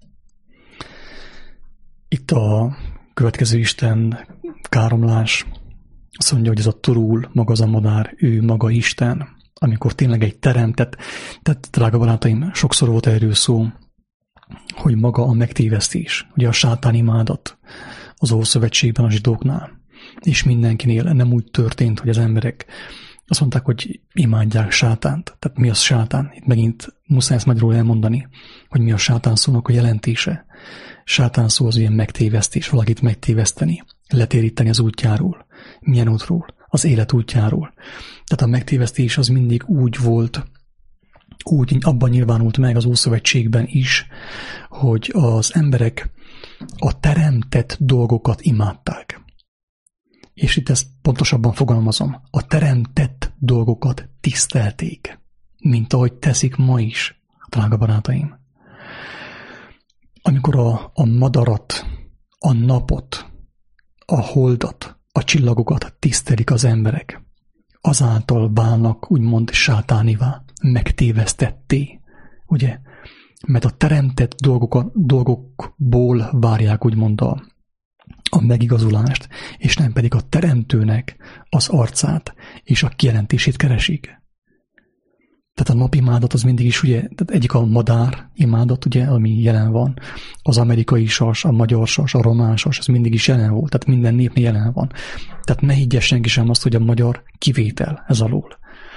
A: Itt a következő Isten káromlás azt mondja, hogy ez a Turul, maga az a madár, ő maga Isten, amikor tényleg egy teremtett, tehát drága barátaim, sokszor volt erről szó, hogy maga a megtévesztés, ugye a sátán imádat az Ószövetségben a zsidóknál, és mindenkinél nem úgy történt, hogy az emberek azt mondták, hogy imádják sátánt. Tehát mi az sátán? Itt megint muszáj ezt magyarul elmondani, hogy mi a sátán szónak a jelentése. Sátán szó az ilyen megtévesztés, valakit megtéveszteni, letéríteni az útjáról. Milyen útról? Az élet útjáról. Tehát a megtévesztés az mindig úgy volt, úgy abban nyilvánult meg az Ószövetségben is, hogy az emberek a teremtett dolgokat imádták. És itt ezt pontosabban fogalmazom. A teremtett dolgokat tisztelték, mint ahogy teszik ma is, drága barátaim. Amikor a madarat, a napot, a holdat, a csillagokat tisztelik az emberek, azáltal válnak úgymond sátánivá, megtévesztetté, ugye? Mert a teremtett dolgokból várják úgymond a megigazulást, és nem pedig a teremtőnek az arcát és a kijelentését keresik. Tehát a napimádat az mindig is, ugye, tehát egyik a madár imádat, ugye, ami jelen van, az amerikai sas, a magyar sas, a román sas, ez mindig is jelen volt, tehát minden népnél jelen van. Tehát ne higgye senki sem azt, hogy a magyar kivétel ez alól.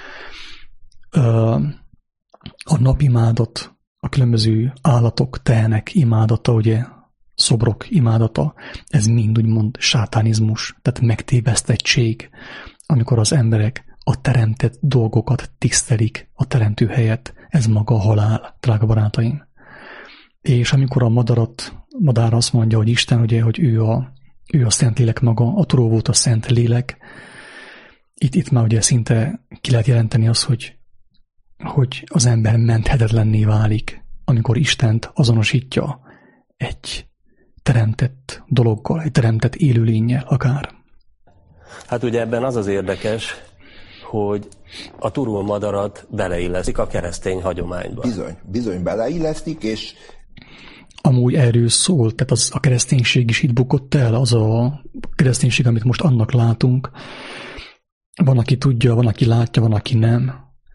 A: A napimádat, a különböző állatok, tehenek imádata, ugye, szobrok imádata, ez mind úgymond sátánizmus, tehát megtévesztettség, amikor az emberek a teremtett dolgokat tisztelik a teremtő helyett. Ez maga a halál, drága barátaim. És amikor a madár azt mondja, hogy Isten, ugye, hogy ő a Szentlélek maga, a turó volt a Szentlélek, itt már ugye szinte ki lehet jelenteni azt, hogy az ember menthetetlenné válik, amikor Istent azonosítja egy teremtett dologgal, egy teremtett élőlénnyel akár.
B: Hát ugye ebben az az érdekes, hogy a turul madarat beleillesztik a keresztény hagyományba.
C: Bizony beleillesztik, és
A: amúgy erről szól, tehát a kereszténység is itt bukott el, az a kereszténység, amit most annak látunk. Van, aki tudja, van, aki látja, van, aki nem,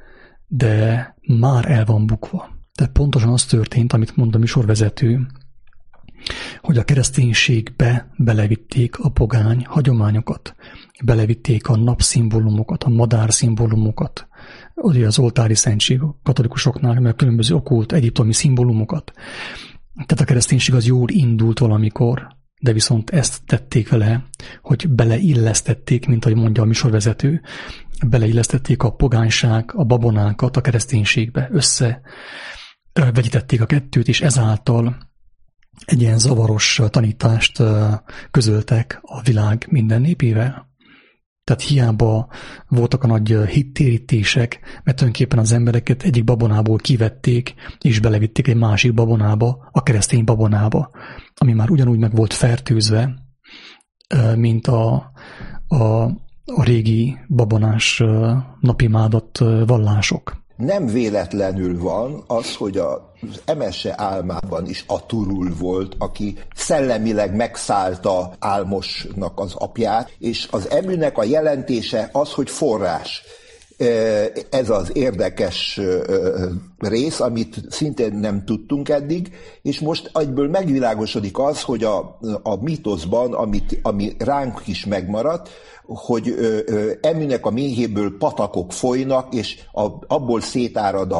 A: de már el van bukva. Tehát pontosan az történt, amit mond a műsorvezető, hogy a kereszténységbe belevitték a pogány hagyományokat, belevitték a napszimbólumokat, a madárszimbólumokat, ugye az oltári szentség a katolikusoknál, meg különböző okkult egyiptomi szimbólumokat. Tehát a kereszténység az jól indult valamikor, de viszont ezt tették vele, hogy beleillesztették, mint ahogy mondja a műsorvezető, beleillesztették a pogányság, a babonákat a kereszténységbe, összevegyítették a kettőt, és ezáltal egy ilyen zavaros tanítást közöltek a világ minden népével. Tehát hiába voltak a nagy hittérítések, mert tulajdonképpen az embereket egyik babonából kivették, és belevitték egy másik babonába, a keresztény babonába, ami már ugyanúgy meg volt fertőzve, mint a régi babonás napimádat vallások.
C: Nem véletlenül van az, hogy az Emese álmában is a Turul volt, aki szellemileg megszállta Álmosnak az apját, és az Eműnek a jelentése az, hogy forrás. Ez az érdekes rész, amit szintén nem tudtunk eddig, és most egyből megvilágosodik az, hogy a mítoszban, ami ránk is megmaradt, hogy Eműnek a méhéből patakok folynak, és abból szétárad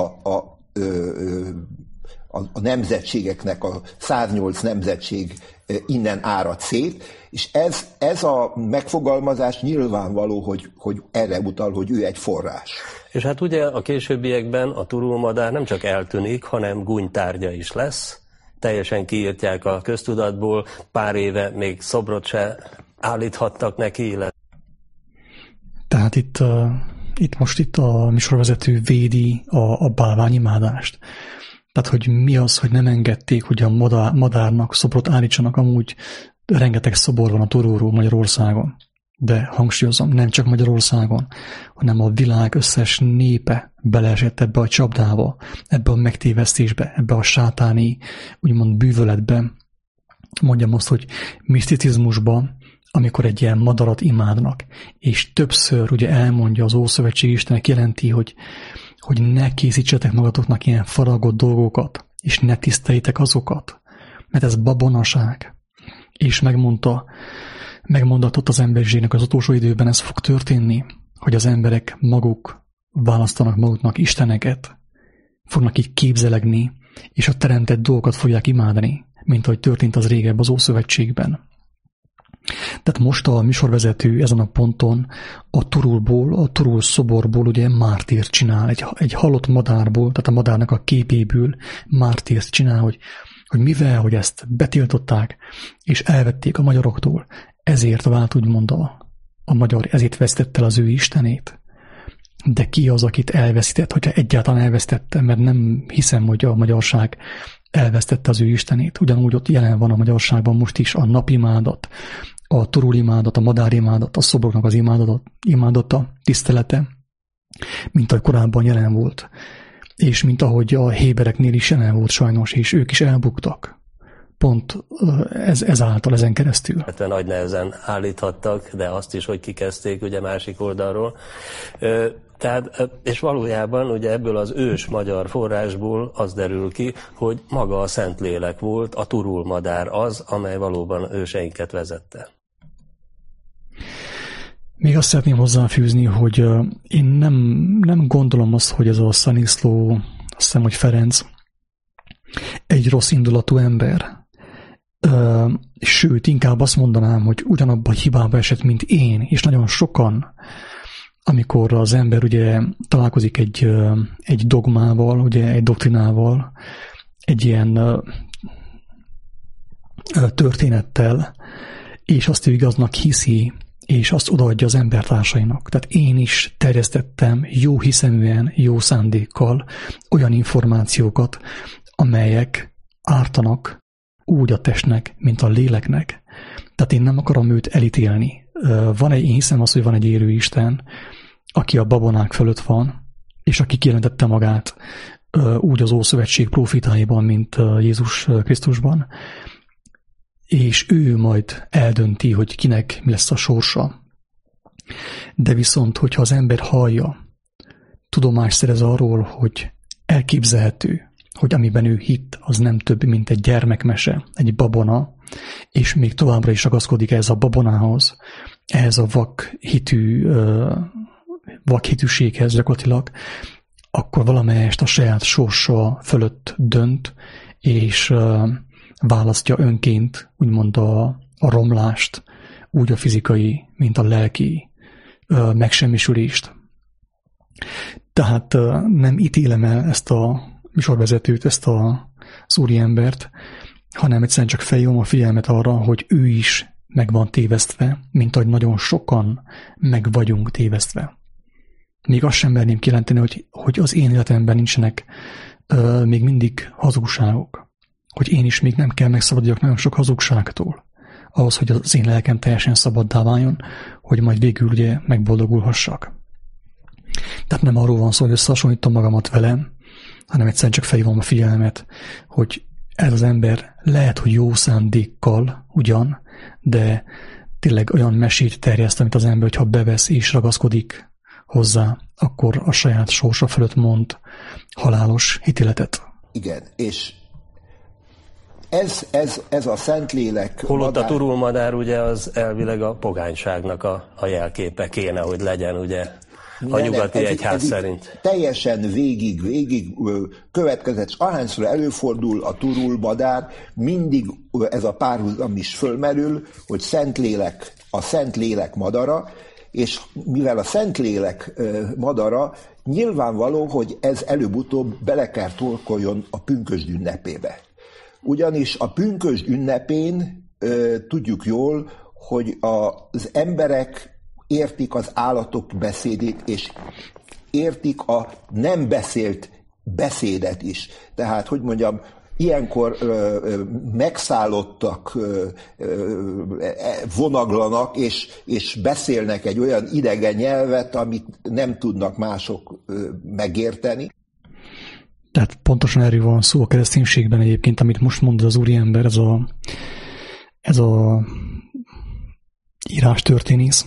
C: a nemzetségeknek, a 108 nemzetség innen árad szét, és ez a megfogalmazás nyilvánvaló, hogy erre utal, hogy ő egy forrás.
B: És hát ugye a későbbiekben a turulmadár nem csak eltűnik, hanem gúnytárgya is lesz. Teljesen kiírtják a köztudatból, pár éve még szobrot se állíthattak neki, illetve.
A: Tehát itt a műsorvezető védi a bálványimádást. Tehát, hogy mi az, hogy nem engedték, hogy a madárnak szobrot állítsanak, amúgy rengeteg szobor van a turulról Magyarországon. De hangsúlyozom, nem csak Magyarországon, hanem a világ összes népe beleesett ebbe a csapdába, ebbe a megtévesztésbe, ebbe a sátáni, úgymond bűvöletbe. Mondjam azt, hogy miszticizmusban, amikor egy ilyen madarat imádnak, és többször ugye elmondja az Ószövetség Istenek, jelenti, hogy ne készítsetek magatoknak ilyen faragott dolgokat, és ne tiszteljétek azokat, mert ez babonaság. És megmondatott az emberiségnek az utolsó időben ez fog történni, hogy az emberek maguk választanak maguknak isteneket, fognak így képzelegni, és a teremtett dolgokat fogják imádni, mint ahogy történt az régebb az Ószövetségben. Tehát most a műsorvezető ezen a ponton a turul szoborból ugye mártírt csinál, egy halott madárból, tehát a madárnak a képéből mártírt csinál, hogy mivel, hogy ezt betiltották, és elvették a magyaroktól, ezért vált úgymond a magyar, ezért vesztette el az ő istenét. de ki az, akit elveszített, hogyha egyáltalán elvesztette, mert nem hiszem, hogy a magyarság elvesztette az ő istenét. Ugyanúgy ott jelen van a magyarságban most is a napimádat, a turulimádat, a madárimádat, a szobroknak az imádata, tisztelete, mint ahogy korábban jelen volt, és mint ahogy a hébereknél is jelen volt sajnos, és ők is elbuktak. Pont ezáltal, ezen keresztül.
B: Hát nagy nehezen állíthattak, de azt is, hogy kikezdték ugye másik oldalról. Tehát, és valójában ugye ebből az ős magyar forrásból az derül ki, hogy maga a Szentlélek volt, a turulmadár az, amely valóban őseinket vezette.
A: Még azt szeretném hozzáfűzni, hogy én nem gondolom azt, hogy ez a Szaniszló, azt hiszem, hogy Ferenc, egy rossz indulatú ember. Sőt, inkább azt mondanám, hogy ugyanabba a hibába esett, mint én, és nagyon sokan, amikor az ember ugye találkozik egy dogmával, ugye egy doktrinával, egy ilyen történettel, és azt ő igaznak hiszi, és azt odaadja az embertársainak. Tehát én is terjesztettem jó hiszeműen, jó szándékkal olyan információkat, amelyek ártanak úgy a testnek, mint a léleknek. Tehát én nem akarom őt elítélni. Én hiszem azt, hogy van egy élő Isten, aki a babonák fölött van, és aki kijelentette magát úgy az Ószövetség prófitáiban, mint Jézus Krisztusban, és ő majd eldönti, hogy kinek mi lesz a sorsa. De viszont, hogyha az ember hallja, tudomást szerez arról, hogy elképzelhető, hogy amiben ő hitt, az nem több, mint egy gyermekmese, egy babona, és még továbbra is ragaszkodik ehhez a babonához, ehhez a vakhitűséghez gyakorlatilag, akkor valamelyest a saját sorsa fölött dönt, és választja önként úgymond a romlást, úgy a fizikai, mint a lelki megsemmisülést. Tehát nem ítélem el ezt a műsorvezetőt, ezt az úriembert, hanem egyszerűen csak felhívom a figyelmet arra, hogy ő is meg van tévesztve, mint ahogy nagyon sokan meg vagyunk tévesztve. Még azt sem merném kijelenteni, hogy az én életemben nincsenek még mindig hazugságok. Hogy én is még nem kell megszabaduljak nagyon sok hazugságtól, ahhoz, hogy az én lelkem teljesen szabaddá váljon, hogy majd végül ugye megboldogulhassak. Tehát nem arról van szó, hogy összehasonlítom magamat velem, hanem egyszerűen csak felhívom a figyelmet, hogy ez az ember lehet, hogy jó szándékkal ugyan, de tényleg olyan mesét terjeszt, amit az ember, hogyha bevesz és ragaszkodik hozzá, akkor a saját sorsa fölött mond halálos ítéletet.
C: Igen, és ez a Szentlélek...
B: Holott a turulmadár ugye az elvileg a pogányságnak a jelképe kéne, hogy legyen ugye a nyugati egyház szerint.
C: Teljesen végig következett, és ahányszor előfordul a turulmadár, mindig ez a párhuzam is fölmerül, hogy Szentlélek, a Szentlélek madara, és mivel a Szentlélek madara, nyilvánvaló, hogy ez előbb-utóbb bele kell torkoljon a pünkösd ünnepébe. Ugyanis a pünkösd ünnepén tudjuk jól, hogy az emberek értik az állatok beszédét, és értik a nem beszélt beszédet is. Tehát, hogy mondjam, ilyenkor megszállottak vonaglanak, és beszélnek egy olyan idegen nyelvet, amit nem tudnak mások megérteni.
A: Tehát pontosan erről van szó a kereszténységben egyébként, amit most mond az úriember, ez a írástörténész,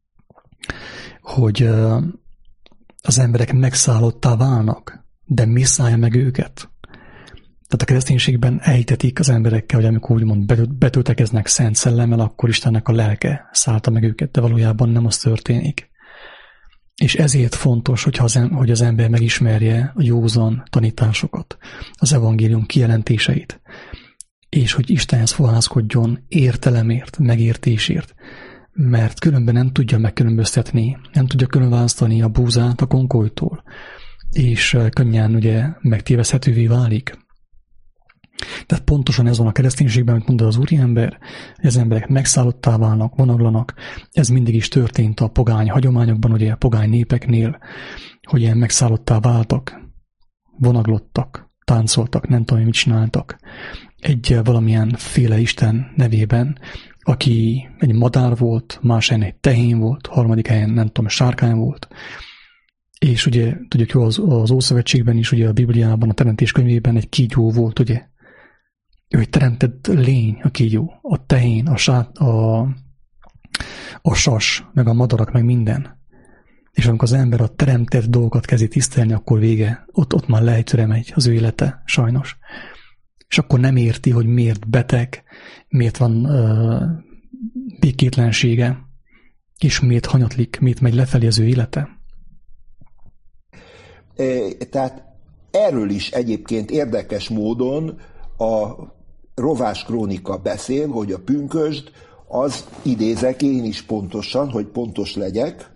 A: hogy az emberek megszállottá válnak, de mi szállja meg őket? Tehát a kereszténységben elhitetik az emberekkel, hogy amikor úgymond betöltekeznek Szent Szellemmel, akkor Istennek a lelke szállta meg őket, de valójában nem az történik. És ezért fontos, hogy az ember megismerje a józan tanításokat, az evangélium kijelentéseit, és hogy Istenhez fohászkodjon értelemért, megértésért, mert különben nem tudja megkülönböztetni, nem tudja különválasztani a búzát a konkolytól, és könnyen ugye megtéveszthetővé válik. Tehát pontosan ez van a kereszténységben, amit mondta az úriember, hogy az emberek megszállottá válnak, vonaglanak. Ez mindig is történt a pogány hagyományokban, ugye a pogány népeknél, hogy ilyen megszállottá váltak, vonaglottak, táncoltak, nem tudom, mit csináltak. Egy valamilyen féle Isten nevében, aki egy madár volt, más helyen egy tehén volt, harmadik helyen nem tudom, sárkány volt. És ugye, tudjuk jó, az Ószövetségben is, ugye a Bibliában, a Teremtés könyvében egy kígyó volt, ugye? Ő egy teremtett lény, a kígyó, a tehén, a sas, meg a madarak, meg minden. És amikor az ember a teremtett dolgokat kezdi tisztelni, akkor vége, ott már lejtőre megy az ő élete, sajnos. És akkor nem érti, hogy miért beteg, miért van békétlensége, és miért hanyatlik, miért megy lefelé az ő élete.
C: Tehát erről is egyébként érdekes módon a Rovás Krónika beszél, hogy a pünkösd az, idézek én is pontosan, hogy pontos legyek,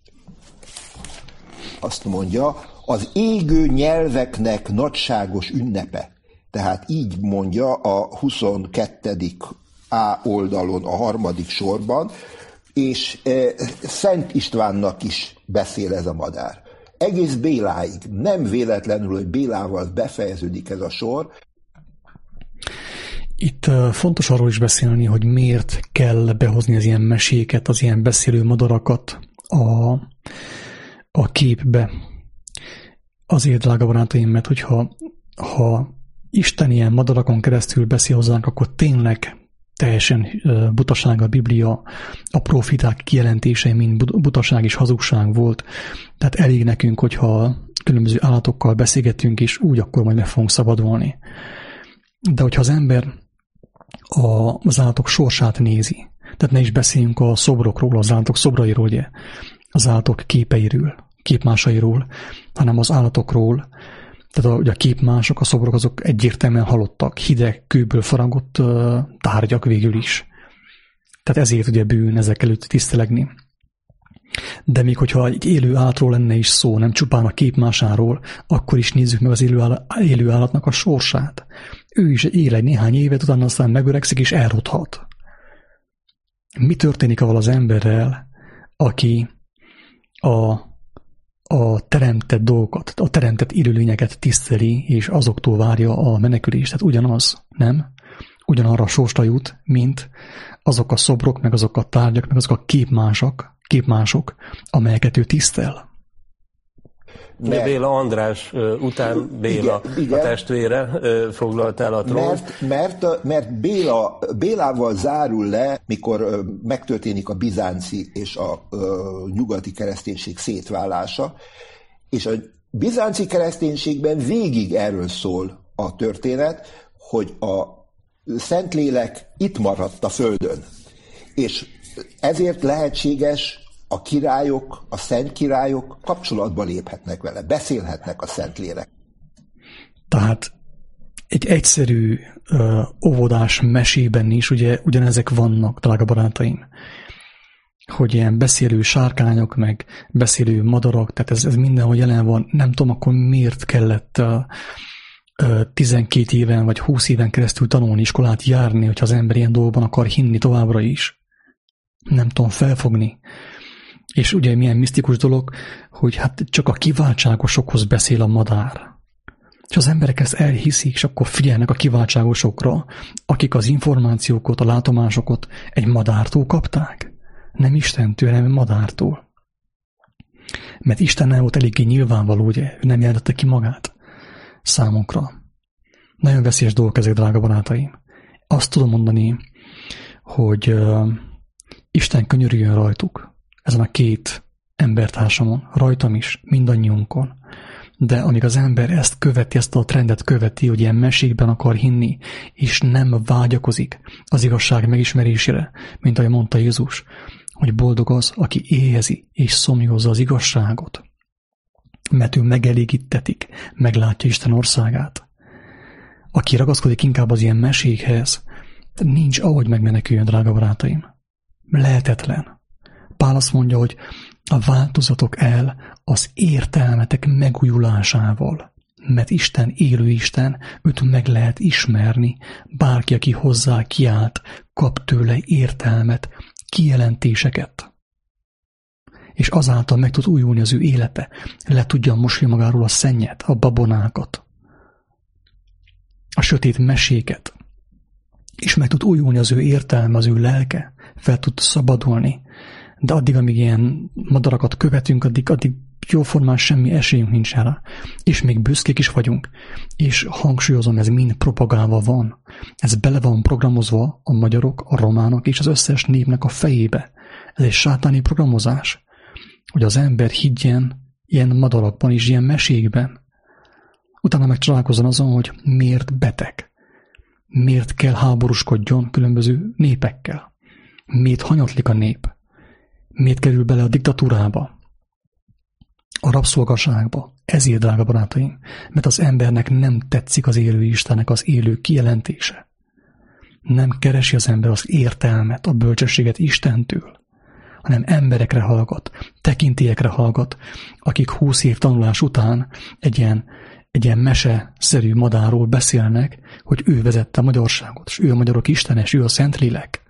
C: azt mondja, az égő nyelveknek nagyságos ünnepe. Tehát így mondja a 22. A oldalon, a 3. sorban, és Szent Istvánnak is beszél ez a madár. Egész Béláig. Nem véletlenül, hogy Bélával befejeződik ez a sor.
A: Itt fontos arról is beszélni, hogy miért kell behozni az ilyen meséket, az ilyen beszélő madarakat a képbe. Azért, drága barátaim, mert hogyha Isten ilyen madarakon keresztül beszél hozzánk, akkor tényleg teljesen butaság a Biblia, a profiták kijelentései, mind butaság és hazugság volt. Tehát elég nekünk, hogyha különböző állatokkal beszélgetünk, és úgy akkor majd meg fogunk szabadulni. De hogyha az ember az állatok sorsát nézi, tehát ne is beszéljünk a szobrokról, az állatok szobrairól, ugye, az állatok képeiről, képmásairól, hanem az állatokról. Tehát a képmások, a szobrok azok egyértelműen halottak, hideg, kőből faragott tárgyak végül is. Tehát ezért ugye bűn ezek előtt tisztelegni. De még hogyha egy élő állatról lenne is szó, nem csupán a képmásáról, akkor is nézzük meg az élő állatnak a sorsát. Ő is él egy néhány évet, utána aztán megöregszik és elrothat. Mi történik avval az emberrel, aki a teremtett dolgokat, a teremtett élőlényeket tiszteli, és azoktól várja a menekülést? Tehát ugyanaz, nem? Ugyanarra a sorsra jut, mint azok a szobrok, meg azok a tárgyak, meg azok a képmások, amelyeket ő tisztel.
B: De Béla András után Béla igen. A testvére foglalt el a trónt.
C: Mert Bélával zárul le, mikor megtörténik a bizánci és a nyugati kereszténység szétválása, és a bizánci kereszténységben végig erről szól a történet, hogy a Szentlélek itt maradt a földön. És ezért lehetséges, a királyok, a szent királyok kapcsolatba léphetnek vele, beszélhetnek a Szentlélek.
A: Tehát egy egyszerű óvodás mesében is ugye ugyanezek vannak, drága barátaim, hogy ilyen beszélő sárkányok, meg beszélő madarak, tehát ez mindenhol jelen van. Nem tudom, akkor miért kellett 12 éven vagy 20 éven keresztül tanulni, iskolát járni, hogyha az ember ilyen dolgokban akar hinni továbbra is. Nem tudom felfogni. És ugye milyen misztikus dolog, hogy hát csak a kiváltságosokhoz beszél a madár. És az emberek ezt elhiszik, és akkor figyelnek a kiváltságosokra, akik az információkat, a látomásokat egy madártól kapták. Nem Istentől, hanem madártól. Mert Isten nem volt eléggé nyilvánvaló, ugye? Ő nem jelentette ki magát számunkra. Nagyon veszélyes dolgok ezek, drága barátaim. Azt tudom mondani, hogy Isten könyörüljön rajtuk, ezen a két embertársamon, rajtam is, mindannyiunkon. De amíg az ember ezt követi, ezt a trendet követi, hogy ilyen mesékben akar hinni, és nem vágyakozik az igazság megismerésére, mint ahogy mondta Jézus, hogy boldog az, aki éhezi és szomjúzza az igazságot, mert ő megelégítetik, meglátja Isten országát. Aki ragaszkodik inkább az ilyen mesékhez, nincs ahogy megmeneküljön, drága barátaim. Lehetetlen. Pál azt mondja, hogy a változatok el az értelmetek megújulásával. mert Isten élő Isten, őt meg lehet ismerni. Bárki, aki hozzá kiállt, kap tőle értelmet, kijelentéseket. És azáltal meg tud újulni az ő élete, le tudja mosni magáról a szennyet, a babonákat, a sötét meséket, és meg tud újulni az ő értelme, az ő lelke, fel tud szabadulni. De addig, amíg ilyen madarakat követünk, addig jóformán semmi esélyünk nincs rá. És még büszkék is vagyunk. És hangsúlyozom, ez mind propagálva van. Ez bele van programozva a magyarok, a románok és az összes népnek a fejébe. Ez egy sátáni programozás, hogy az ember higgyen ilyen madarakban és ilyen mesékben. Utána meg találkozzon azon, hogy miért beteg. Miért kell háborúskodjon különböző népekkel. Miért hanyatlik a nép. Miért kerül bele a diktatúrába, a rabszolgaságba. Ezért, drága barátaim, mert az embernek nem tetszik az élő Istennek az élő kijelentése. Nem keresi az ember az értelmet, a bölcsességet Istentől, hanem emberekre hallgat, tekintélyekre hallgat, akik 20 év tanulás után egy ilyen meseszerű madárról beszélnek, hogy ő vezette a magyarságot, és ő a magyarok istene, és ő a Szentlélek.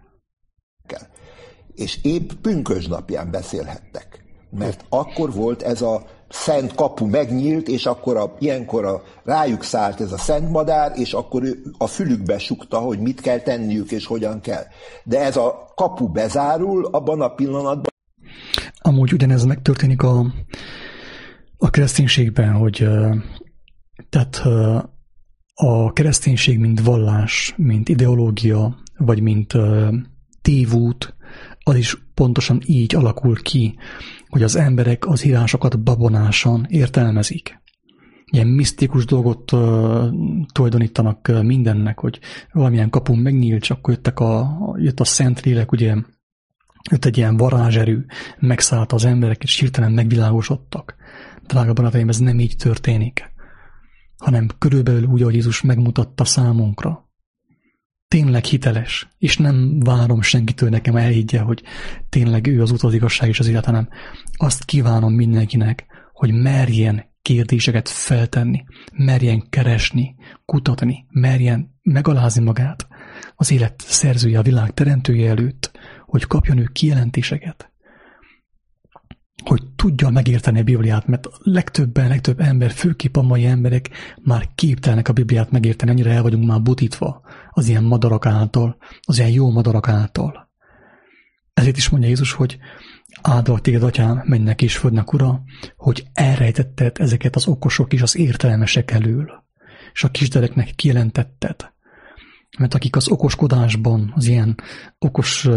C: És épp pünkösdnapján beszélhettek. Mert akkor volt ez a szent kapu megnyílt, és akkor ilyenkor rájuk szállt ez a szent madár, és akkor ő a fülükbe sukta, hogy mit kell tenniük, és hogyan kell. De ez a kapu bezárul abban a pillanatban.
A: Amúgy ugyanez megtörténik a kereszténységben, hogy tehát a kereszténység, mint vallás, mint ideológia, vagy mint tévút, az is pontosan így alakul ki, hogy az emberek az írásokat babonásan értelmezik. Ilyen misztikus dolgot tulajdonítanak mindennek, hogy valamilyen kapun megnyílt, és akkor jött a Szentlélek, ugye, jött egy ilyen varázserő, megszállt az emberek, és hirtelen megvilágosodtak. Drága barátaim, ez nem így történik, hanem körülbelül úgy, ahogy Jézus megmutatta számunkra. Tényleg hiteles, és nem várom senkitől nekem elhiggye, hogy tényleg ő az út, az igazság és az élet, hanem azt kívánom mindenkinek, hogy merjen kérdéseket feltenni, merjen keresni, kutatni, merjen megalázni magát az élet szerzője, a világ teremtője előtt, hogy kapjon ő kijelentéseket, hogy tudja megérteni a Bibliát, mert legtöbb ember, főképp a mai emberek már képtelenek a Bibliát megérteni, annyira el vagyunk már butítva az ilyen madarak által, az ilyen jó madarak által. Ezért is mondja Jézus, hogy áldalak téged, atyám, mennek és földnek ura, hogy elrejtetted ezeket az okosok és az értelmesek elől, és a kisgyereknek kijelentetted. Mert akik az okoskodásban, az ilyen okos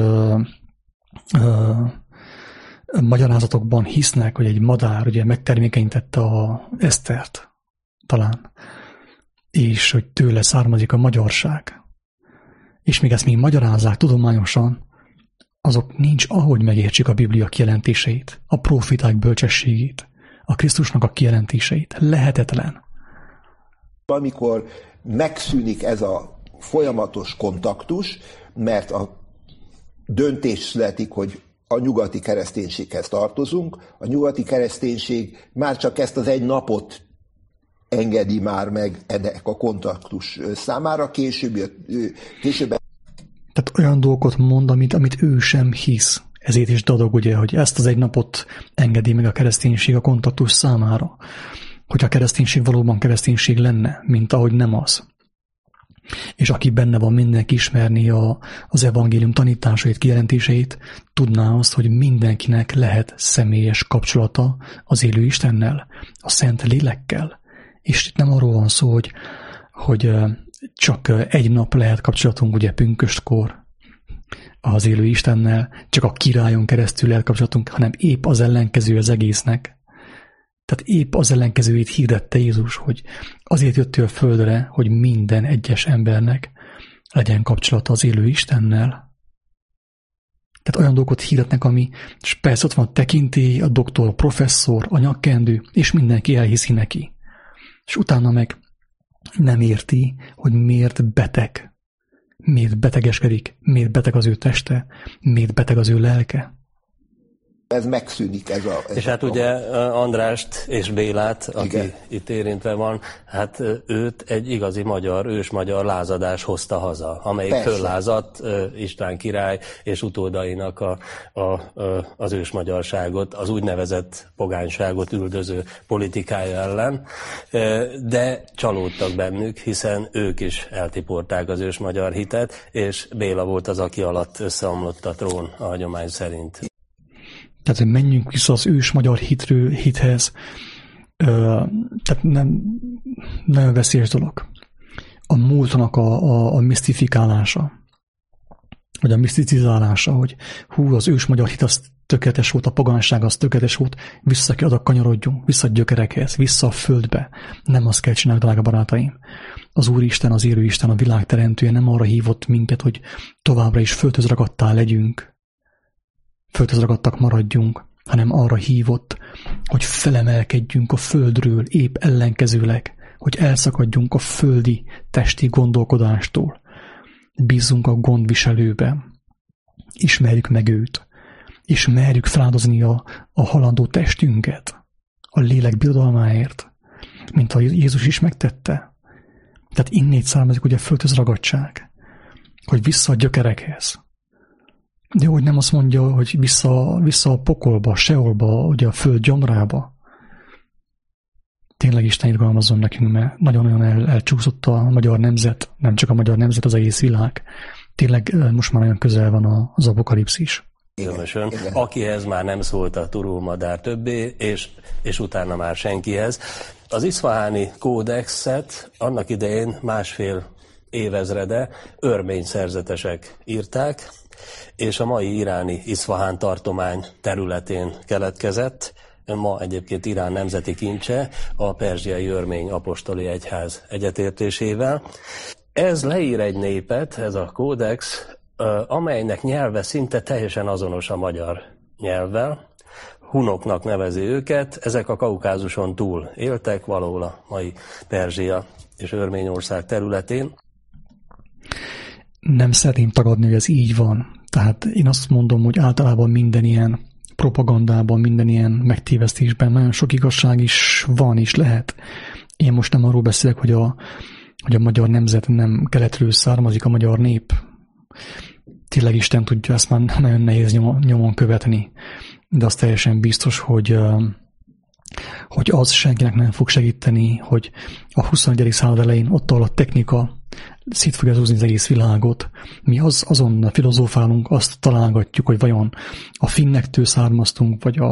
A: magyarázatokban hisznek, hogy egy madár ugye megtermékenyítette a Esztert talán, és hogy tőle származik a magyarság. És még ezt még magyarázzák tudományosan, azok nincs ahogy megértsék a Biblia kijelentéseit, a prófiták bölcsességét, a Krisztusnak a kijelentéseit. Lehetetlen.
C: Amikor megszűnik ez a folyamatos kontaktus, mert a döntés születik, hogy a nyugati kereszténységhez tartozunk, a nyugati kereszténység már csak ezt az egy napot engedi már meg ennek a kontaktus számára, később.
A: Tehát olyan dolgokat mond, amit ő sem hisz. Ezért is dadog, ugye, hogy ezt az egy napot engedi meg a kereszténység a kontaktus számára. Hogy a kereszténység valóban kereszténység lenne, mint ahogy nem az. És aki benne van, mindenki ismerni az evangélium tanításait, kijelentéseit, tudná azt, hogy mindenkinek lehet személyes kapcsolata az élő Istennel, a Szent Lélekkel. És itt nem arról van szó, hogy csak egy nap lehet kapcsolatunk, ugye pünköstkor az élő Istennel, csak a királyon keresztül lehet kapcsolatunk, hanem épp az ellenkező az egésznek. Tehát épp az ellenkezőjét hirdette Jézus, hogy azért jött ő a földre, hogy minden egyes embernek legyen kapcsolata az élő Istennel. Tehát olyan dolgot hirdetnek, ami, és persze ott van a tekintély, a doktor, a professzor, a nyakkendő, és mindenki elhiszi neki. És utána meg nem érti, hogy miért beteg, miért betegeskedik, miért beteg az ő teste, miért beteg az ő lelke.
C: Ez megszűnik.
B: És hát ugye Andrást és Bélát, aki itt érintve van, hát őt egy igazi ősmagyar lázadás hozta haza, amelyik föllázadt István király és utódainak az ősmagyarságot, az úgynevezett pogányságot üldöző politikája ellen, de csalódtak bennük, hiszen ők is eltiporták az ősmagyar hitet, és Béla volt az, aki alatt összeomlott a trón a hagyomány szerint.
A: Tehát, hogy menjünk vissza az ős magyar hithez, tehát nem nagyon veszélyes dolog. A múltnak a misztifikálása, vagy a miszticizálása, hogy az ős magyar hit az tökéletes volt, a pogányság az tökéletes volt, vissza kell oda kanyarodjunk, vissza a gyökerekhez, vissza a földbe. Nem azt kell csinálni, drága barátaim. Az Úristen, az élő Isten, a világ teremtője nem arra hívott minket, hogy továbbra is földhöz ragadtá legyünk, földhöz ragadtak maradjunk, hanem arra hívott, hogy felemelkedjünk a földről, épp ellenkezőleg, hogy elszakadjunk a földi, testi gondolkodástól. Bízzunk a gondviselőbe, ismerjük meg őt, és merjük feláldozni a halandó testünket a lélek birodalmáért, mint ahogy Jézus is megtette. Tehát innét származik ugye a földhöz ragadtság, hogy vissza a gyökerekhez. De hogy nem azt mondja, hogy vissza a pokolba, Seolba, ugye a föld gyomrába. Tényleg Isten irgalmazzon nekünk, mert nagyon-nagyon elcsúszott a magyar nemzet, nem csak a magyar nemzet, az egész világ. Tényleg most már nagyon közel van az apokalipszis.
B: Különösen, akihez már nem szólt a turulmadár többé, és utána már senkihez. Az iszfaháni kódexet annak idején 1,5 évezrede örmény szerzetesek írták, és a mai iráni Iszfahán tartomány területén keletkezett. Ma egyébként Irán nemzeti kincse a perzsiai örmény apostoli egyház egyetértésével. Ez leír egy népet, ez a kódex, amelynek nyelve szinte teljesen azonos a magyar nyelvvel. Hunoknak nevezi őket, ezek a Kaukázuson túl éltek, valahol a mai Perzsia és Örményország területén.
A: Nem szeretném tagadni, hogy ez így van. Tehát én azt mondom, hogy általában minden ilyen propagandában, minden ilyen megtévesztésben nagyon sok igazság is van, is lehet. Én most nem arról beszélek, hogy a magyar nemzet nem keletről származik, a magyar nép. Tényleg Isten tudja, ezt már nagyon nehéz nyomon követni. De az teljesen biztos, hogy az senkinek nem fog segíteni, hogy a 21. század elején ott, ahol a technika szét fogja húzni az egész világot. Mi azon filozófálunk, azt találgatjuk, hogy vajon a finnektől származtunk, vagy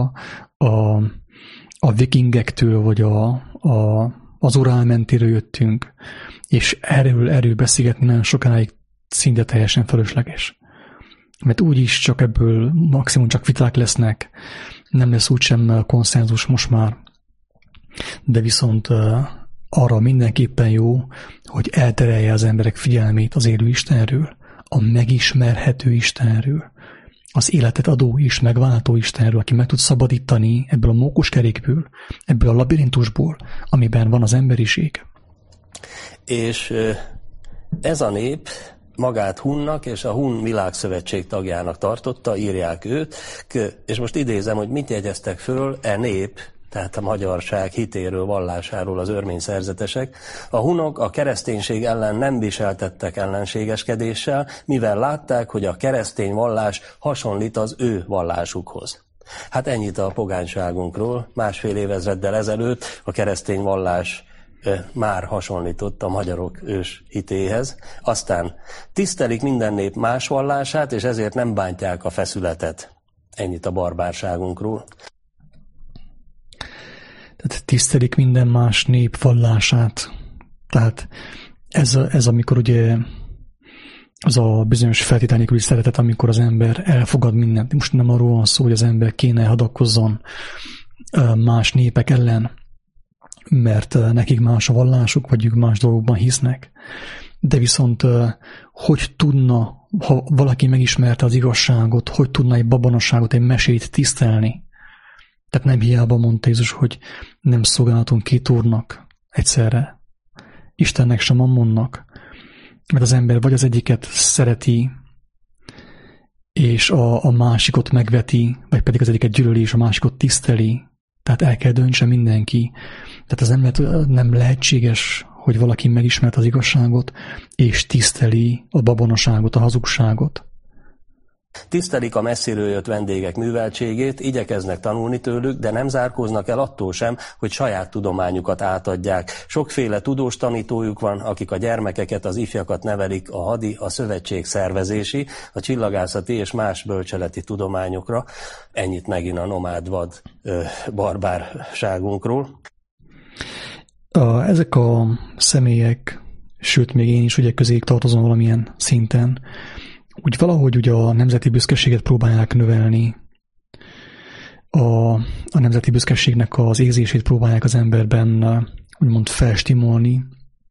A: a vikingektől, vagy az Urálmentiről jöttünk, és erről beszélgetni nagyon sokáig szinte teljesen fölösleges. Mert úgyis csak ebből maximum csak viták lesznek, nem lesz úgysem konszenzus most már, de viszont arra mindenképpen jó, hogy elterelje az emberek figyelmét az élő Istenről, a megismerhető Istenről, az életet adó és megváltó Istenről, aki meg tud szabadítani ebből a mókuskerékből, ebből a labirintusból, amiben van az emberiség.
B: És ez a nép magát Hunnak és a Hun Világszövetség tagjának tartotta, írják őt, és most idézem, hogy mit jegyeztek föl nép, tehát a magyarság hitéről, vallásáról az örmény szerzetesek. A hunok a kereszténység ellen nem viseltettek ellenségeskedéssel, mivel látták, hogy a keresztény vallás hasonlít az ő vallásukhoz. Hát ennyit a pogányságunkról. 1,5 évezreddel ezelőtt a keresztény vallás már hasonlított a magyarok ős hitéhez. Aztán tisztelik minden nép más vallását, és ezért nem bántják a feszületet. Ennyit a barbárságunkról.
A: Tehát tisztelik minden más nép vallását. Tehát ez amikor ugye az a bizonyos feltétel nélküli szeretet, amikor az ember elfogad mindent. Most nem arról van szó, hogy az ember kéne hadakozzon más népek ellen, mert nekik más a vallásuk, vagy ők más dolgokban hisznek. De viszont hogy tudna, ha valaki megismerte az igazságot, hogy tudna egy babonaságot, egy mesét tisztelni? Tehát nem hiába mondta Jézus, hogy nem szolgálhatunk két úrnak egyszerre. Istennek sem Mammonnak. Mert az ember vagy az egyiket szereti, és a másikot megveti, vagy pedig az egyiket gyűlöli, és a másikot tiszteli. Tehát el kell döntse mindenki. Tehát az nem lehetséges, hogy valaki megismert az igazságot, és tiszteli a babonaságot, a hazugságot.
B: Tisztelik a messziről jött vendégek műveltségét, igyekeznek tanulni tőlük, de nem zárkóznak el attól sem, hogy saját tudományukat átadják. Sokféle tudós tanítójuk van, akik a gyermekeket, az ifjakat nevelik a hadi, a szövetség szervezési, a csillagászati és más bölcseleti tudományokra. Ennyit megint a nomád vad barbárságunkról.
A: Ezek a személyek, sőt még én is ugye közéjük tartozom valamilyen szinten, úgy valahogy ugye a nemzeti büszkeséget próbálják növelni, a nemzeti büszkeségnek az érzését próbálják az emberben úgymond felstimolni,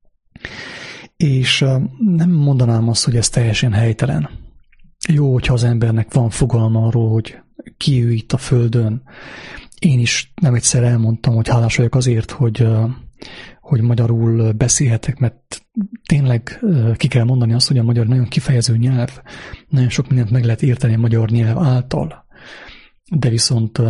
A: és nem mondanám azt, hogy ez teljesen helytelen. Jó, hogyha az embernek van fogalma arról, hogy ki ő itt a Földön. Én is nem egyszer elmondtam, hogy hálás vagyok azért, hogy magyarul beszélhetek, mert tényleg ki kell mondani azt, hogy a magyar nagyon kifejező nyelv, nagyon sok mindent meg lehet érteni a magyar nyelv által, de viszont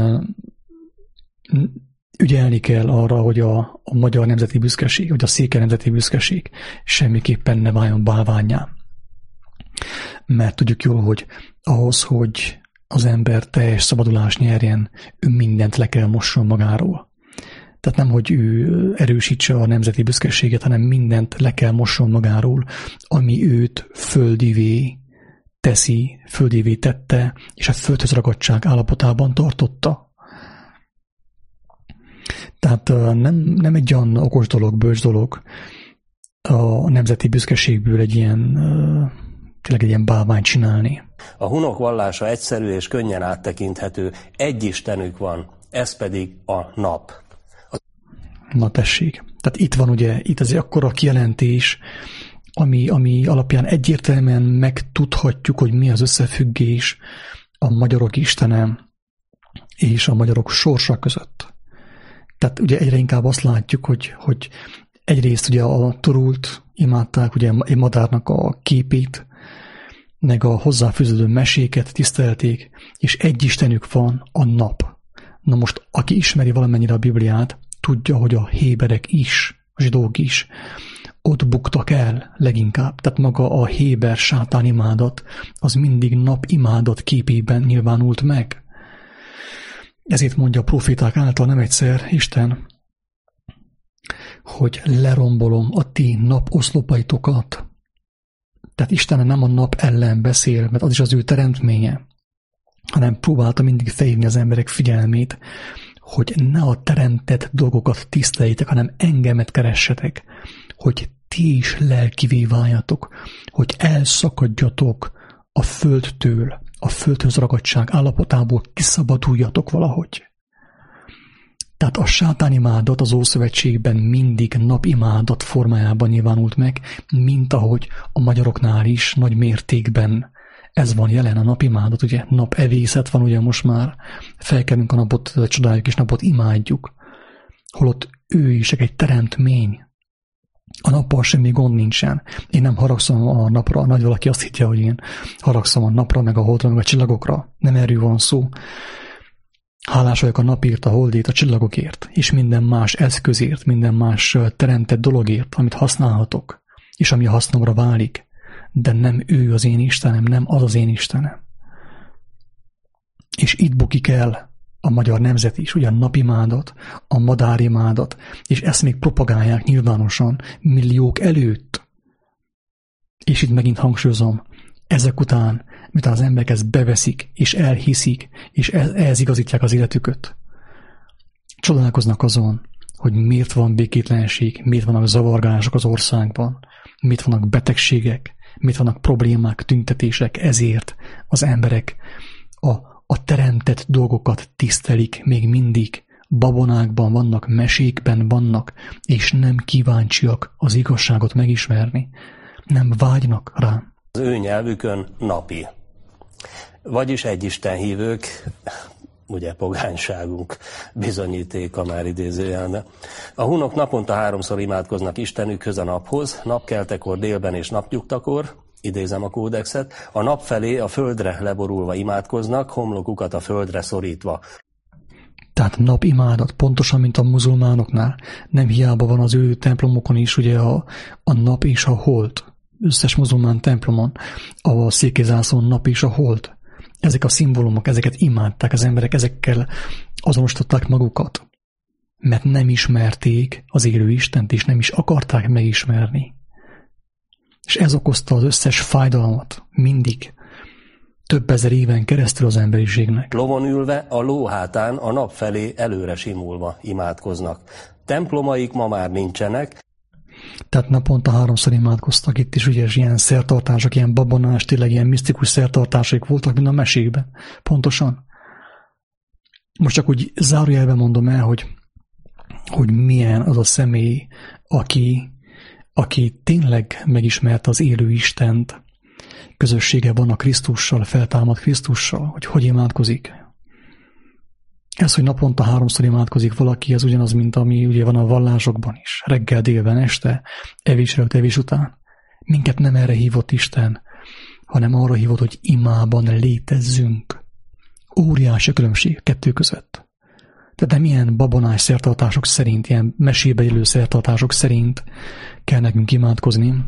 A: ügyelni kell arra, hogy a magyar nemzeti büszkeség, vagy a székely nemzeti büszkeség semmiképpen ne váljon bálvánnyá. Mert tudjuk jól, hogy ahhoz, hogy az ember teljes szabadulást nyerjen, ő mindent le kell mosson magáról. Tehát nem, hogy ő erősítse a nemzeti büszkeséget, hanem mindent le kell mosson magáról, ami őt földivé teszi, földivé tette, és a földhöz ragadtság állapotában tartotta. Tehát nem egy olyan okos dolog, bölcs dolog a nemzeti büszkeségből tényleg egy ilyen bálványt csinálni.
B: A hunok vallása egyszerű és könnyen áttekinthető. Egy istenük van, ez pedig a nap.
A: Na tessék. Tehát itt van ugye, itt az akkora kijelentés, ami alapján egyértelműen megtudhatjuk, hogy mi az összefüggés a magyarok istene és a magyarok sorsa között. Tehát ugye egyre inkább azt látjuk, hogy egyrészt ugye a turult imádták, ugye egy madárnak a képét, meg a hozzáfűződő meséket tisztelték, és egy istenük van, a nap. Na most, aki ismeri valamennyire a Bibliát, tudja, hogy a héberek is, a zsidók is ott buktak el leginkább. Tehát maga a héber sátánimádat az mindig napimádat képében nyilvánult meg. Ezért mondja a proféták által nem egyszer Isten, hogy lerombolom a ti naposzlopaitokat. Tehát Isten nem a nap ellen beszél, mert az is az ő teremtménye, hanem próbálta mindig felhívni az emberek figyelmét, hogy ne a teremtett dolgokat tiszteljétek, hanem engemet keressetek, hogy ti is lelkivé váljatok, hogy elszakadjatok a földtől, a földhöz ragadtság állapotából kiszabaduljatok valahogy. Tehát a sátánimádat az Ószövetségben mindig napimádat formájában nyilvánult meg, mint ahogy a magyaroknál is nagy mértékben ez van jelen, a napimádat, ugye napevészet van, ugye most már felkelünk a napot, csodáljuk és napot imádjuk, holott ő is egy teremtmény. A nappal semmi gond nincsen. Én nem haragszom a napra, nagy valaki azt higgye, hogy én haragszom a napra, meg a holdra, meg a csillagokra. Nem erről van szó. Hálás vagyok a napért, a holdért, a csillagokért, és minden más eszközért, minden más teremtett dologért, amit használhatok, és ami hasznomra válik. De nem ő az én Istenem, nem az az én Istenem. És itt bukik el a magyar nemzet is, ugye a napimádat, a madárimádat, és ezt még propagálják nyilvánosan milliók előtt. És itt megint hangsúlyozom, ezek után, miután az emberek ezt beveszik, és elhiszik, és ehhez igazítják az életüket, csodálkoznak azon, hogy miért van békétlenség, miért vannak zavargások az országban, miért vannak betegségek, miért vannak problémák, tüntetések, ezért az emberek a teremtett dolgokat tisztelik még mindig, babonákban vannak, mesékben vannak, és nem kíváncsiak az igazságot megismerni, nem vágynak rá.
B: Az ő nyelvükön napi. Vagyis egyistenhívők, ugye pogányságunk bizonyítéka már idézőjelben. A hunok naponta 3-szor imádkoznak Istenükhöz a naphoz, napkeltekor, délben és napnyugtakor, idézem a kódexet, a nap felé a földre leborulva imádkoznak, homlokukat a földre szorítva.
A: Tehát napimádat, pontosan, mint a muzulmánoknál. Nem hiába van az ő templomokon is ugye a nap és a hold. Összes muzulmán templomon, a székézászlón nap és a hold. Ezek a szimbólumok, ezeket imádták az emberek, ezekkel azonosították magukat. Mert nem ismerték az élő Istent, és nem is akarták megismerni. És ez okozta az összes fájdalmat, mindig, több ezer éven keresztül az emberiségnek.
B: Lovon ülve, a ló hátán a nap felé előre simulva imádkoznak. Templomaik ma már nincsenek.
A: Tehát naponta 3-szor imádkoztak itt is, ugye, ilyen szertartások, ilyen babonás, tényleg ilyen misztikus szertartások voltak, mint a mesékben. Pontosan. Most csak úgy zárójelben mondom el, hogy milyen az a személy, aki tényleg megismerte az élő Istent, közössége van a Krisztussal, feltámad Krisztussal, hogy imádkozik. Ez, hogy naponta 3-szor imádkozik valaki, ez ugyanaz, mint ami ugye van a vallásokban is. Reggel, délben, este, evés előtt, evés után. Minket nem erre hívott Isten, hanem arra hívott, hogy imában létezzünk. Óriási a különbség kettő között. Tehát nem ilyen babonás szertartások szerint, ilyen mesébe élő szertartások szerint kell nekünk imádkozni,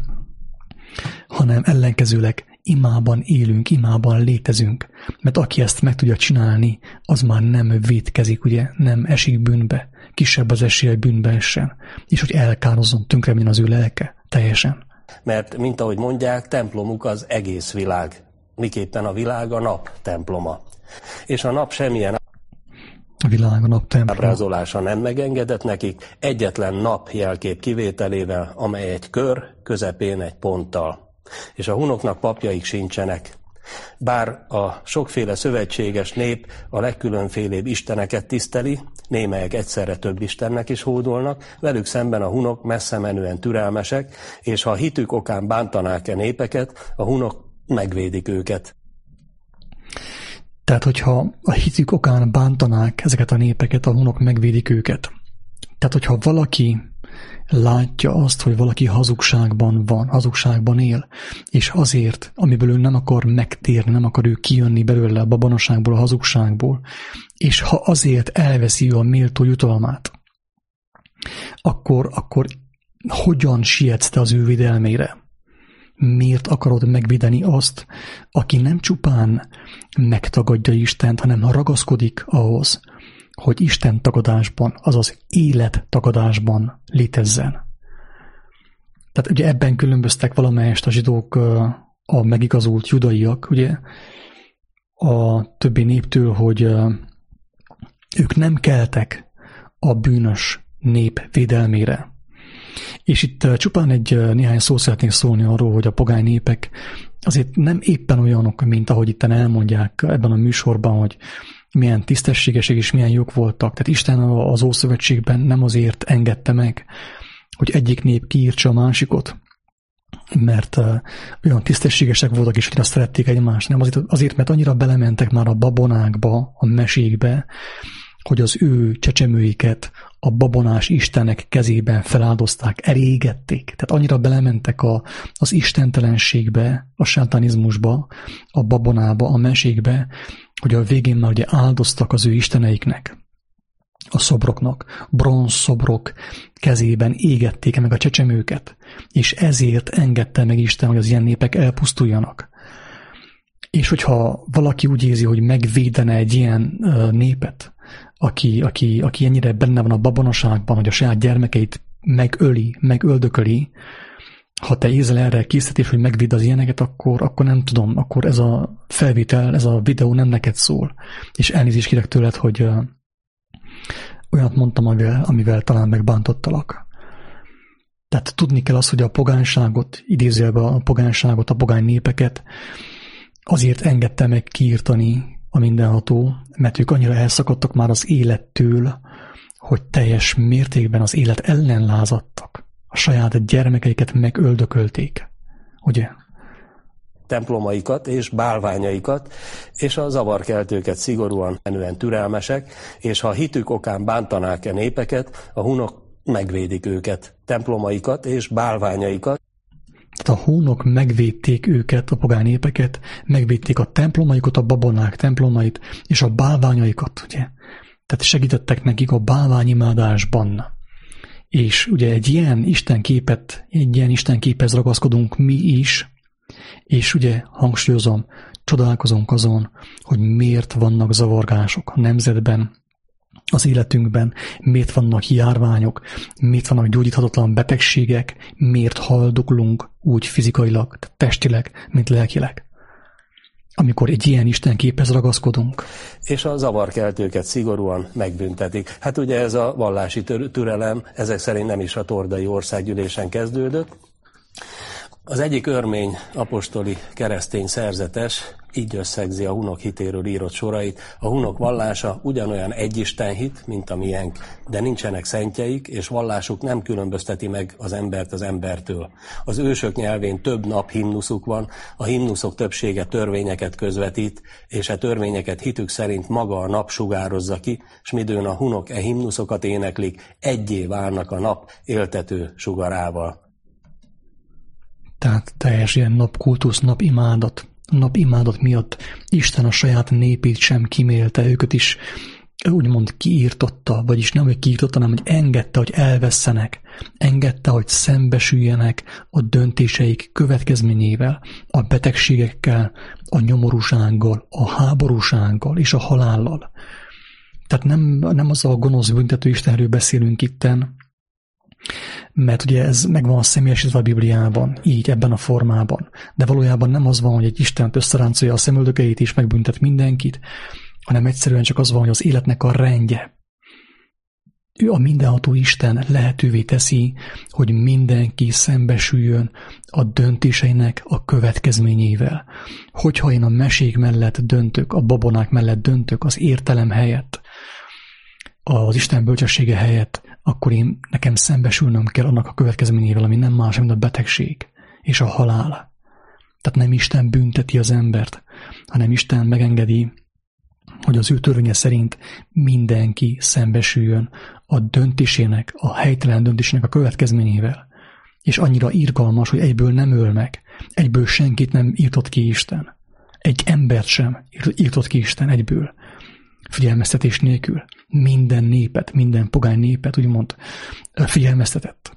A: hanem ellenkezőleg imában élünk, imában létezünk. Mert aki ezt meg tudja csinálni, az már nem vétkezik, ugye, nem esik bűnbe, kisebb az esélye, hogy bűnbe essen, és hogy elkározzon, tönkre menjen az ő lelke, teljesen.
B: Mert, mint ahogy mondják, templomuk az egész világ. Miképpen a világ a nap temploma. És a nap semmilyen
A: A világ a nap temploma.
B: Ábrázolása nem megengedett nekik, egyetlen nap jelkép kivételével, amely egy kör, közepén egy ponttal. És a hunoknak papjaik sincsenek. Bár a sokféle szövetséges nép a legkülönfélébb isteneket tiszteli, némelyek egyszerre több istennek is hódolnak, velük szemben a hunok messze menően türelmesek, és ha a hitük okán bántanák-e népeket, a hunok megvédik őket.
A: Tehát, hogyha a hitük okán bántanák ezeket a népeket, a hunok megvédik őket. Tehát, hogyha valaki látja azt, hogy valaki hazugságban van, hazugságban él, és azért, amiből ő nem akar megtérni, nem akar ő kijönni belőle a babonaságból, a hazugságból, és ha azért elveszi a méltó jutalmát, akkor hogyan sietsz te az ő védelmére? Miért akarod megvédeni azt, aki nem csupán megtagadja Istent, hanem ragaszkodik ahhoz, hogy Isten tagadásban, azaz élet tagadásban létezzen. Tehát ugye ebben különböztek valamelyest a zsidók, a megigazult judaiak, ugye a többi néptől, hogy ők nem keltek a bűnös nép védelmére. És itt csupán néhány szó szeretnék szólni arról, hogy a pogány népek azért nem éppen olyanok, mint ahogy itt elmondják ebben a műsorban, hogy milyen tisztességesek és milyen jók voltak. Tehát Isten az Ószövetségben nem azért engedte meg, hogy egyik nép kiírtsa a másikot, mert olyan tisztességesek voltak és hogy azt szerették egymást, nem azért, mert annyira belementek már a babonákba, a mesékbe, hogy az ő csecsemőiket a babonás istenek kezében feláldozták, elégették. Tehát annyira belementek az istentelenségbe, a sátánizmusba, a babonába, a mesékbe, hogy a végén már ugye áldoztak az ő isteneiknek, a szobroknak, bronz szobrok kezében égették meg a csecsemőket, és ezért engedte meg Isten, hogy az ilyen népek elpusztuljanak. És hogyha valaki úgy érzi, hogy megvédene egy ilyen népet, aki ennyire benne van a babonaságban, hogy a saját gyermekeit megöldököli, ha te érzel erre készítés, hogy megvéd az ilyeneket, akkor nem tudom, akkor ez a felvétel, ez a videó nem neked szól. És elnézést kérek tőled, hogy olyat mondtam, amivel talán megbántottalak. Tehát tudni kell azt, hogy a pogányságot, idézőjelben a pogányságot, a pogány népeket azért engedte meg kiírtani a mindenható, mert ők annyira elszakadtak már az élettől, hogy teljes mértékben az élet ellen lázadtak. A saját gyermekeiket megöldökölték. Ugye?
B: Templomaikat és bálványaikat, és a zavarkeltőket szigorúan menően türelmesek, és ha a hitük okán bántanák-e népeket, a hunok megvédik őket, templomaikat és bálványaikat.
A: Tehát a hónok megvédték őket, a pogány népeket, megvédték a templomaikat, a babonák templomait, és a bálványaikat, ugye. Tehát segítettek nekik a bálványimádásban. És ugye egy ilyen istenképhez ragaszkodunk mi is, és ugye hangsúlyozom, csodálkozunk azon, hogy miért vannak zavargások a nemzetben, az életünkben, miért vannak járványok, miért vannak gyógyíthatatlan betegségek, miért haldoklunk úgy fizikailag, testileg, mint lelkileg. Amikor egy ilyen istenképhez ragaszkodunk.
B: És a zavarkeltőket szigorúan megbüntetik. Hát ugye ez a vallási türelem ezek szerint nem is a Tordai Országgyűlésen kezdődött. Az egyik örmény apostoli keresztény szerzetes így összegzi a hunok hitéről írott sorait. A hunok vallása ugyanolyan egyistenhit, mint a miénk, de nincsenek szentjeik, és vallásuk nem különbözteti meg az embert az embertől. Az ősök nyelvén több naphimnuszuk van, a himnuszok többsége törvényeket közvetít, és a törvényeket hitük szerint maga a nap sugározza ki, s midőn a hunok himnuszokat éneklik, egyé válnak a nap éltető sugarával.
A: Tehát teljes ilyen napkultusz, napimádat miatt Isten a saját népét sem kimélte, őket is úgymond kiírtotta, vagyis nem, hogy kiírtotta, hanem, hogy engedte, hogy elvesszenek, engedte, hogy szembesüljenek a döntéseik következményével, a betegségekkel, a nyomorúsággal, a háborúsággal és a halállal. Tehát nem az a gonosz büntető Istenről beszélünk itten, mert ugye ez megvan a személyesítve a Bibliában, így, ebben a formában. De valójában nem az van, hogy egy Isten összeráncolja a szemöldökeit és megbüntet mindenkit, hanem egyszerűen csak az van, hogy az életnek a rendje. Ő a mindenható Isten lehetővé teszi, hogy mindenki szembesüljön a döntéseinek a következményével. Hogyha én a mesék mellett döntök, a babonák mellett döntök, az értelem helyett, az Isten bölcsessége helyett, akkor nekem szembesülnöm kell annak a következményével, ami nem más, mint a betegség és a halál. Tehát nem Isten bünteti az embert, hanem Isten megengedi, hogy az ő törvénye szerint mindenki szembesüljön a döntésének, a helytelen döntésének a következményével. És annyira irgalmas, hogy egyből nem öl meg, egyből senkit nem írtott ki Isten. Egy embert sem írtott ki Isten egyből. Figyelmeztetés nélkül. Minden népet, minden pogány népet úgymond figyelmeztetett.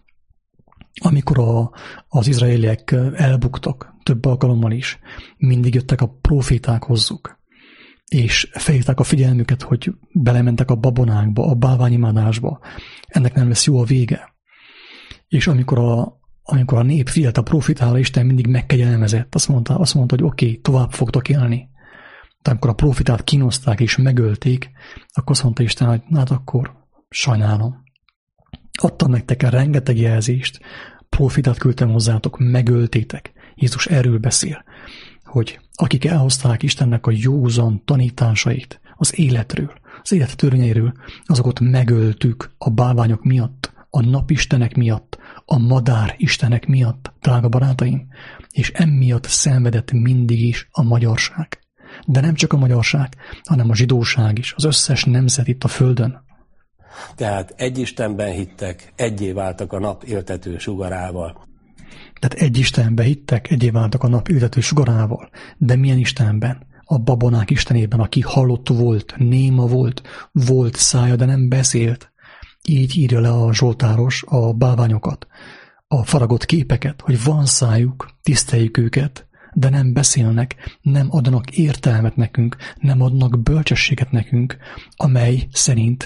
A: Amikor az izraeliek elbuktak több alkalommal is, mindig jöttek a proféták hozzuk, és felhívták a figyelmüket, hogy belementek a babonákba, a bálványimádásba. Ennek nem lesz jó a vége. És amikor a nép figyelt a profétára, Isten mindig megkegyelmezett. Azt mondta, hogy oké, tovább fogtok élni. De amikor a profitát kínozták és megölték, akkor azt mondta Isten, hogy hát akkor sajnálom. Adtam nektek rengeteg jelzést, profitát küldtem hozzátok, megöltétek. Jézus erről beszél, hogy akik elhozták Istennek a józan tanításait az életről, az élet törvényeiről, azokat megöltük a bálványok miatt, a napistenek miatt, a madár istenek miatt, drága barátaim, és emiatt szenvedett mindig is a magyarság. De nem csak a magyarság, hanem a zsidóság is, az összes nemzet itt a földön.
B: Tehát egy Istenben hittek, egyé váltak a nap éltető sugarával.
A: Tehát egy Istenben hittek, egyé váltak a nap éltető sugarával. De milyen Istenben? A babonák istenében, aki halott volt, néma volt szája, de nem beszélt. Így írja le a zsoltáros a bálványokat, a faragott képeket, hogy van szájuk, tiszteljük őket, de nem beszélnek, nem adnak értelmet nekünk, nem adnak bölcsességet nekünk, amely szerint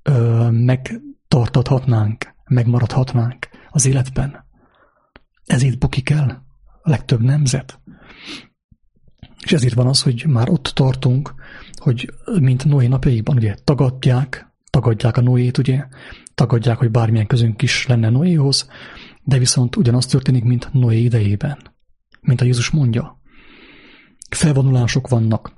A: megtartathatnánk, megmaradhatnánk az életben. Ezért bukik el a legtöbb nemzet. És ezért van az, hogy már ott tartunk, hogy mint Noé napjaiban, ugye tagadják a Noét, ugye, tagadják, hogy bármilyen közünk is lenne Noéhoz, de viszont ugyanaz történik, mint Noé idejében. Mint a Jézus mondja. Felvonulások vannak.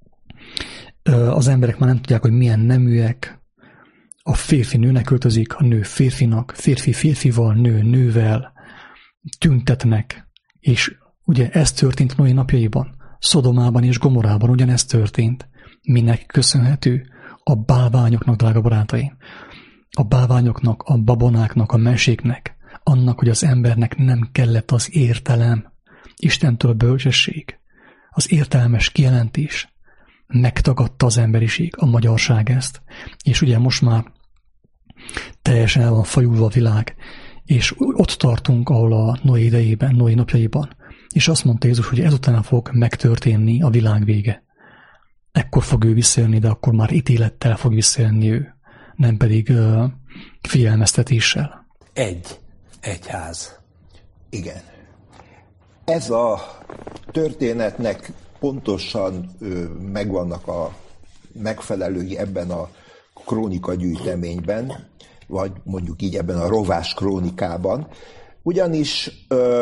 A: Az emberek már nem tudják, hogy milyen neműek. A férfi nőnek költözik, a nő férfinak, férfi férfival, nő nővel. Tüntetnek. És ugye ez történt Noé napjaiban. Szodomában és Gomorában ugyanezt történt. Minek köszönhető? A bálványoknak, drága barátaim. A bálványoknak, a babonáknak, a meséknek, annak, hogy az embernek nem kellett az értelem, Istentől a bölcsesség, az értelmes kijelentés. Megtagadta az emberiség, a magyarság ezt, és ugye most már teljesen el van fajulva a világ, és ott tartunk, ahol a Noé idejében, Noé napjaiban, és azt mondta Jézus, hogy ezután fog megtörténni a világ vége. Ekkor fog ő visszajönni, de akkor már ítélettel fog visszajönni ő, nem pedig figyelmeztetéssel.
B: Egy egyház.
C: Igen. Ez a történetnek pontosan megvannak a megfelelői ebben a krónikagyűjteményben, vagy mondjuk így ebben a rovás krónikában, ugyanis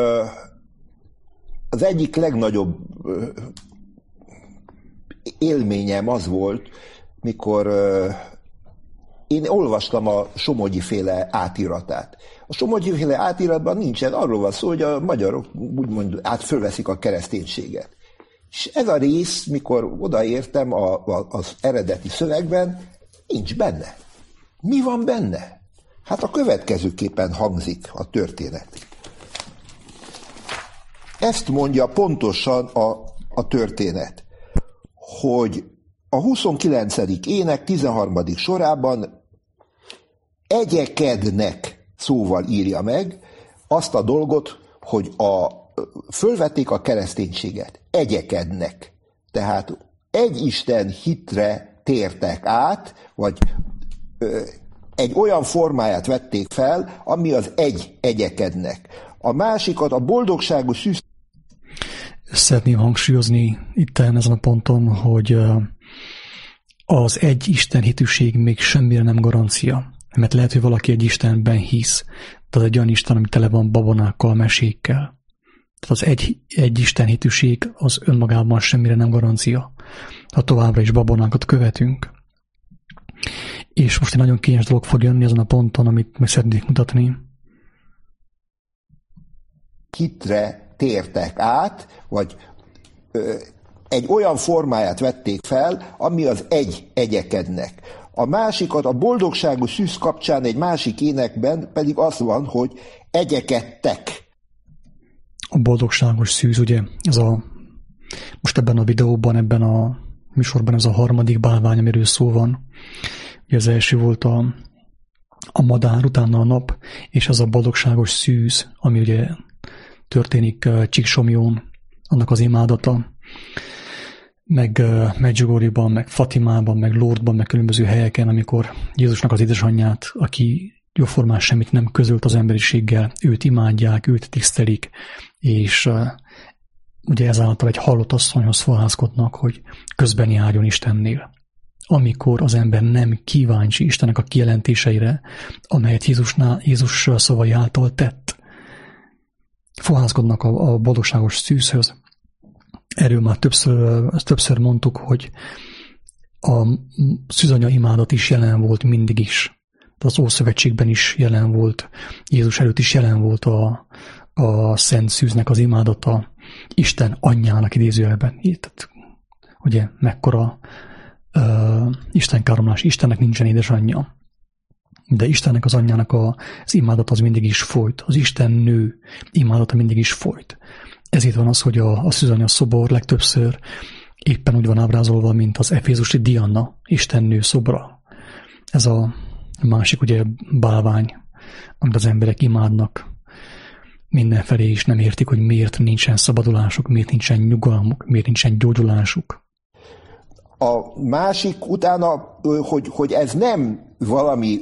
C: az egyik legnagyobb élményem az volt, mikor én olvastam a Somogyi-féle átiratát. A Somogyi-féle átiratban nincsen, arról van szó, hogy a magyarok úgymond fölveszik a kereszténységet. És ez a rész, mikor odaértem az eredeti szövegben, nincs benne. Mi van benne? Hát a következőképpen hangzik a történet. Ezt mondja pontosan a történet, hogy a 29. ének 13. sorában egyekednek szóval írja meg azt a dolgot, hogy fölvették a kereszténységet. Egyekednek. Tehát egy Isten hitre tértek át, vagy egy olyan formáját vették fel, ami az egyekednek. A másikat a boldogságos szűz.
A: Szeretném hangsúlyozni itt ezen a ponton, hogy az egy Isten hitűség még semmire nem garancia. Mert lehet, hogy valaki egy Istenben hisz, de az egy olyan Isten, ami tele van babonákkal, mesékkel. Tehát az egy Isten hitűség az önmagában semmire nem garancia. Ha továbbra is babonákat követünk. És most egy nagyon kényes dolog fog jönni ezen a ponton, amit meg szeretnék mutatni.
C: Hitre tértek át, vagy egy olyan formáját vették fel, ami az egyekednek. A másikat a boldogságos szűz kapcsán egy másik énekben pedig az van, hogy egyekedtek.
A: A boldogságos szűz, ugye, most ebben a videóban, ebben a műsorban ez a harmadik bálvány, amiről szó van. Ugye az első volt a madár, utána a nap, és az a boldogságos szűz, ami ugye történik Csíksomlyón, annak az imádata, meg Medjugorjban, meg Fatimában, meg Lourdesban, meg különböző helyeken, amikor Jézusnak az édesanyját, aki jóformán semmit nem közölt az emberiséggel, őt imádják, őt tisztelik, és ugye ezáltal egy halott asszonyhoz fohászkodnak, hogy közben járjon Istennél. Amikor az ember nem kíváncsi Istennek a kijelentéseire, amelyet Jézus szavai által tett, fohászkodnak a boldogságos szűzhöz. Erről már többször mondtuk, hogy a szűzanya imádat is jelen volt mindig is. Az Ószövetségben is jelen volt, Jézus előtt is jelen volt a szent szűznek az imádata, Isten anyjának idézőjelben. Tehát, ugye, mekkora Isten káromlás, Istennek nincsen édesanyja. De Istennek az anyjának az imádata az mindig is folyt. Az Isten nő imádata mindig is folyt. Ezért van az, hogy a szűzanya szobor legtöbbször éppen úgy van ábrázolva, mint az efézusi Diana, istennő szobra. Ez a másik ugye bálvány, amit az emberek imádnak mindenfelé, is nem értik, hogy miért nincsen szabadulásuk, miért nincsen nyugalmuk, miért nincsen gyógyulásuk.
C: A másik utána, hogy ez nem valami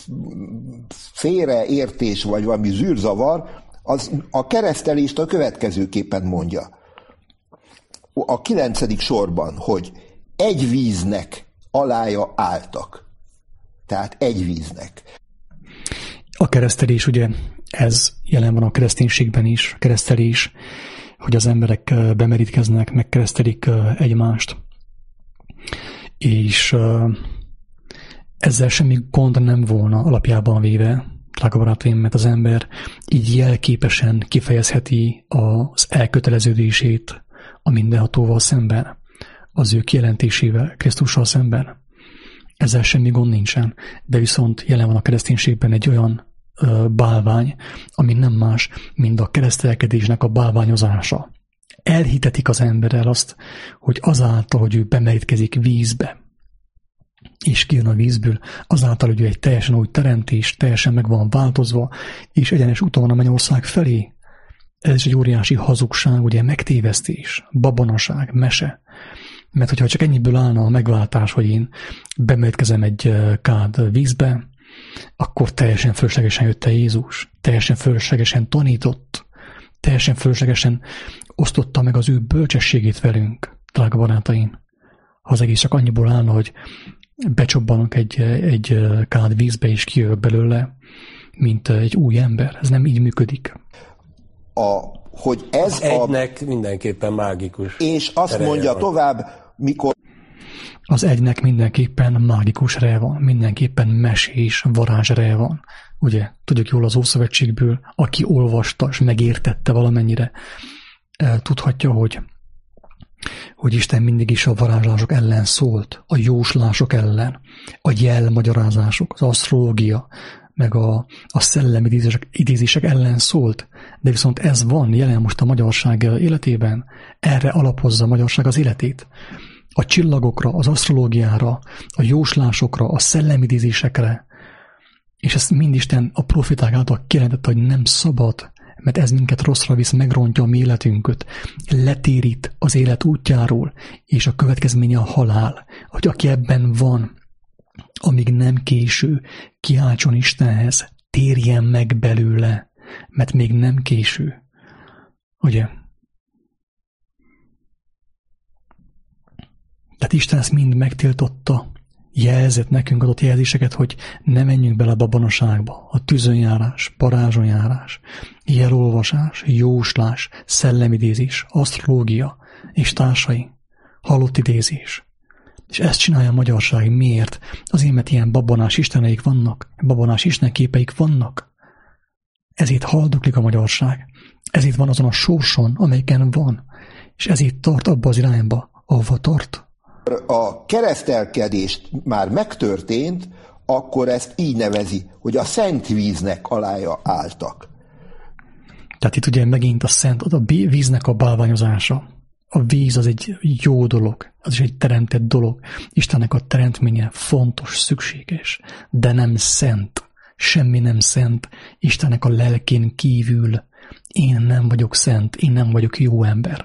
C: félreértés, vagy valami zűrzavar, az a keresztelést a következőképpen mondja. A 9. sorban, hogy egy víznek alája álltak. Tehát egy víznek.
A: A keresztelés, ugye, ez jelen van a kereszténységben is, a keresztelés, hogy az emberek bemerítkeznek, megkeresztelik egymást. És ezzel semmi gond nem volna alapjában véve, drága barátaim, mert az ember így jelképesen kifejezheti az elköteleződését a mindenhatóval szemben, az ő kijelentésével, Krisztussal szemben. Ezzel semmi gond nincsen, de viszont jelen van a kereszténységben egy olyan bálvány, ami nem más, mint a keresztelkedésnek a bálványozása. Elhitetik az emberrel azt, hogy azáltal, hogy ő bemerítkezik vízbe, és kijön a vízből, azáltal, hogy ő egy teljesen új teremtés, teljesen meg van változva, és egyenes úton van a mennyország felé. Ez is egy óriási hazugság, ugye megtévesztés, babonaság, mese. Mert hogyha csak ennyiből állna a megváltás, hogy én bemerítkezem egy kád vízbe, akkor teljesen fölöslegesen jött el Jézus, teljesen fölöslegesen tanított, teljesen fölöslegesen osztotta meg az ő bölcsességét velünk, drága barátaim. Ha az egész csak annyiból állna, hogy becsobbanok egy kád vízbe, és kijövök belőle, mint egy új ember. Ez nem így működik.
C: Hogy ez
B: az egynek mindenképpen mágikus.
C: És azt mondja tovább, mikor...
A: Az egynek mindenképpen mágikus ereje van, mindenképpen mesés varázsereje van. Ugye, tudjuk jól az Ószövetségből, aki olvasta és megértette valamennyire, tudhatja, hogy Isten mindig is a varázslások ellen szólt, a jóslások ellen, a jelmagyarázások, az asztrológia, meg a szellemi idézések ellen szólt, de viszont ez van jelen most a magyarság életében, erre alapozza a magyarság az életét. A csillagokra, az asztrológiára, a jóslásokra, a szellemi idézésekre, és ezt mind Isten a profiták által kijelentette, hogy nem szabad, mert ez minket rosszra visz, megrontja a mi életünket, letérít az élet útjáról, és a következménye a halál, hogy aki ebben van, amíg nem késő, kiáltson Istenhez, térjen meg belőle, mert még nem késő. Ugye? Tehát Isten ezt mind megtiltotta, jelzett nekünk, adott jelzéseket, hogy ne menjünk bele a babonaságba, a tűzönjárás, parázsonjárás, jelolvasás, jóslás, szellemidézés, asztrológia és társai, halott idézés. És ezt csinálja a magyarság. Miért? Azért, mert ilyen babonás isteneik vannak, babonás istenképeik vannak. Ezért haldoklik a magyarság. Ezért van azon a sorson, amelyiken van. És ezért tart abba az irányba, ahova tart.
C: A keresztelkedés már megtörtént, akkor ezt így nevezi, hogy a szent víznek alája álltak.
A: Tehát itt ugye megint a víznek a bálványozása. A víz az egy jó dolog, az is egy teremtett dolog. Istennek a teremtménye fontos, szükséges, de nem szent. Semmi nem szent. Istennek a lelkén kívül én nem vagyok szent, én nem vagyok jó ember.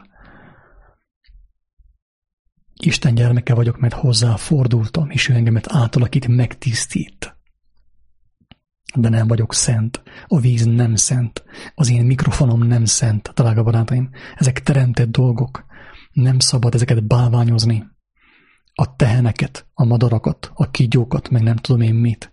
A: Isten gyermeke vagyok, mert hozzá fordultam, és ő engemet átalakít, megtisztít. De nem vagyok szent. A víz nem szent. Az én mikrofonom nem szent, drága barátaim. Ezek teremtett dolgok. Nem szabad ezeket bálványozni. A teheneket, a madarakat, a kígyókat, meg nem tudom én mit.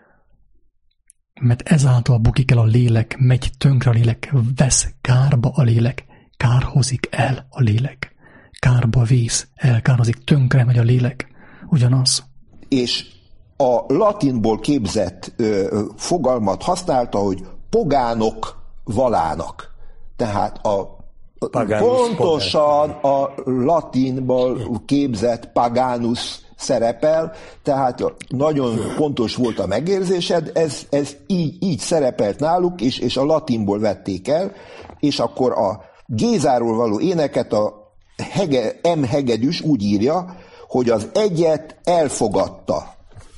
A: Mert ezáltal bukik el a lélek, megy tönkre a lélek, vesz kárba a lélek, kárhozik el a lélek. Kárba vész, elkározik, tönkre megy a lélek. Ugyanaz. És
C: a latinból képzett fogalmat használta, hogy pogánok valának. Tehát pontosan a latinból képzett paganus szerepel, tehát nagyon pontos volt a megérzésed, ez így szerepelt náluk, és a latinból vették el, és akkor a Gézáról való éneket a M. Hegedűs úgy írja, hogy az egyet elfogadta,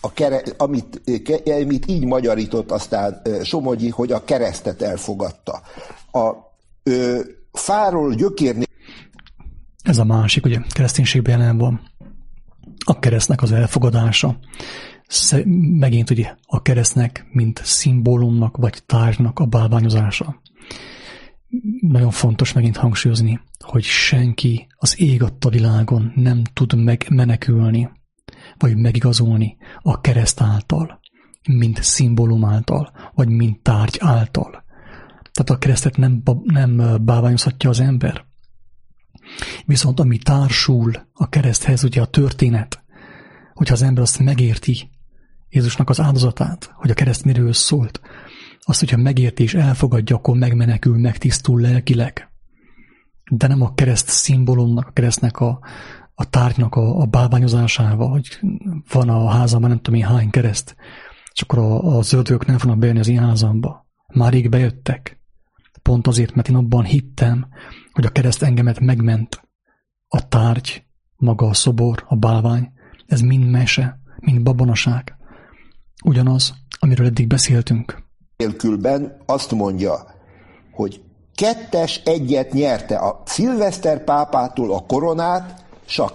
C: amit így magyarított aztán Somogyi, hogy a keresztet elfogadta. A fáról gyökérni...
A: Ez a másik, ugye, kereszténységben jelen van. A keresztnek az elfogadása. Megint ugye a keresztnek, mint szimbólumnak vagy tárgynak a bálványozása. Nagyon fontos megint hangsúlyozni, hogy senki az ég adta világon nem tud megmenekülni, vagy megigazolni a kereszt által, mint szimbólum által, vagy mint tárgy által. Tehát a keresztet nem bálványozhatja az ember. Viszont ami társul a kereszthez, ugye a történet, hogyha az ember azt megérti, Jézusnak az áldozatát, hogy a kereszt miről szólt, azt, hogyha megérti és elfogadja, akkor megmenekül, megtisztul lelkileg. De nem a kereszt szimbólumnak, a keresztnek a tárgynak a bálványozásával, hogy van a házamban nem tudom én hány kereszt, és akkor az ördögök nem fognak bejönni az én házamba. Már rég bejöttek. Pont azért, mert én abban hittem, hogy a kereszt engemet megment. A tárgy, maga a szobor, a bálvány, ez mind mese, mind babonaság. Ugyanaz, amiről eddig beszéltünk.
C: Nélkülben azt mondja, hogy 2-1 nyerte a szilveszter pápától a koronát, és a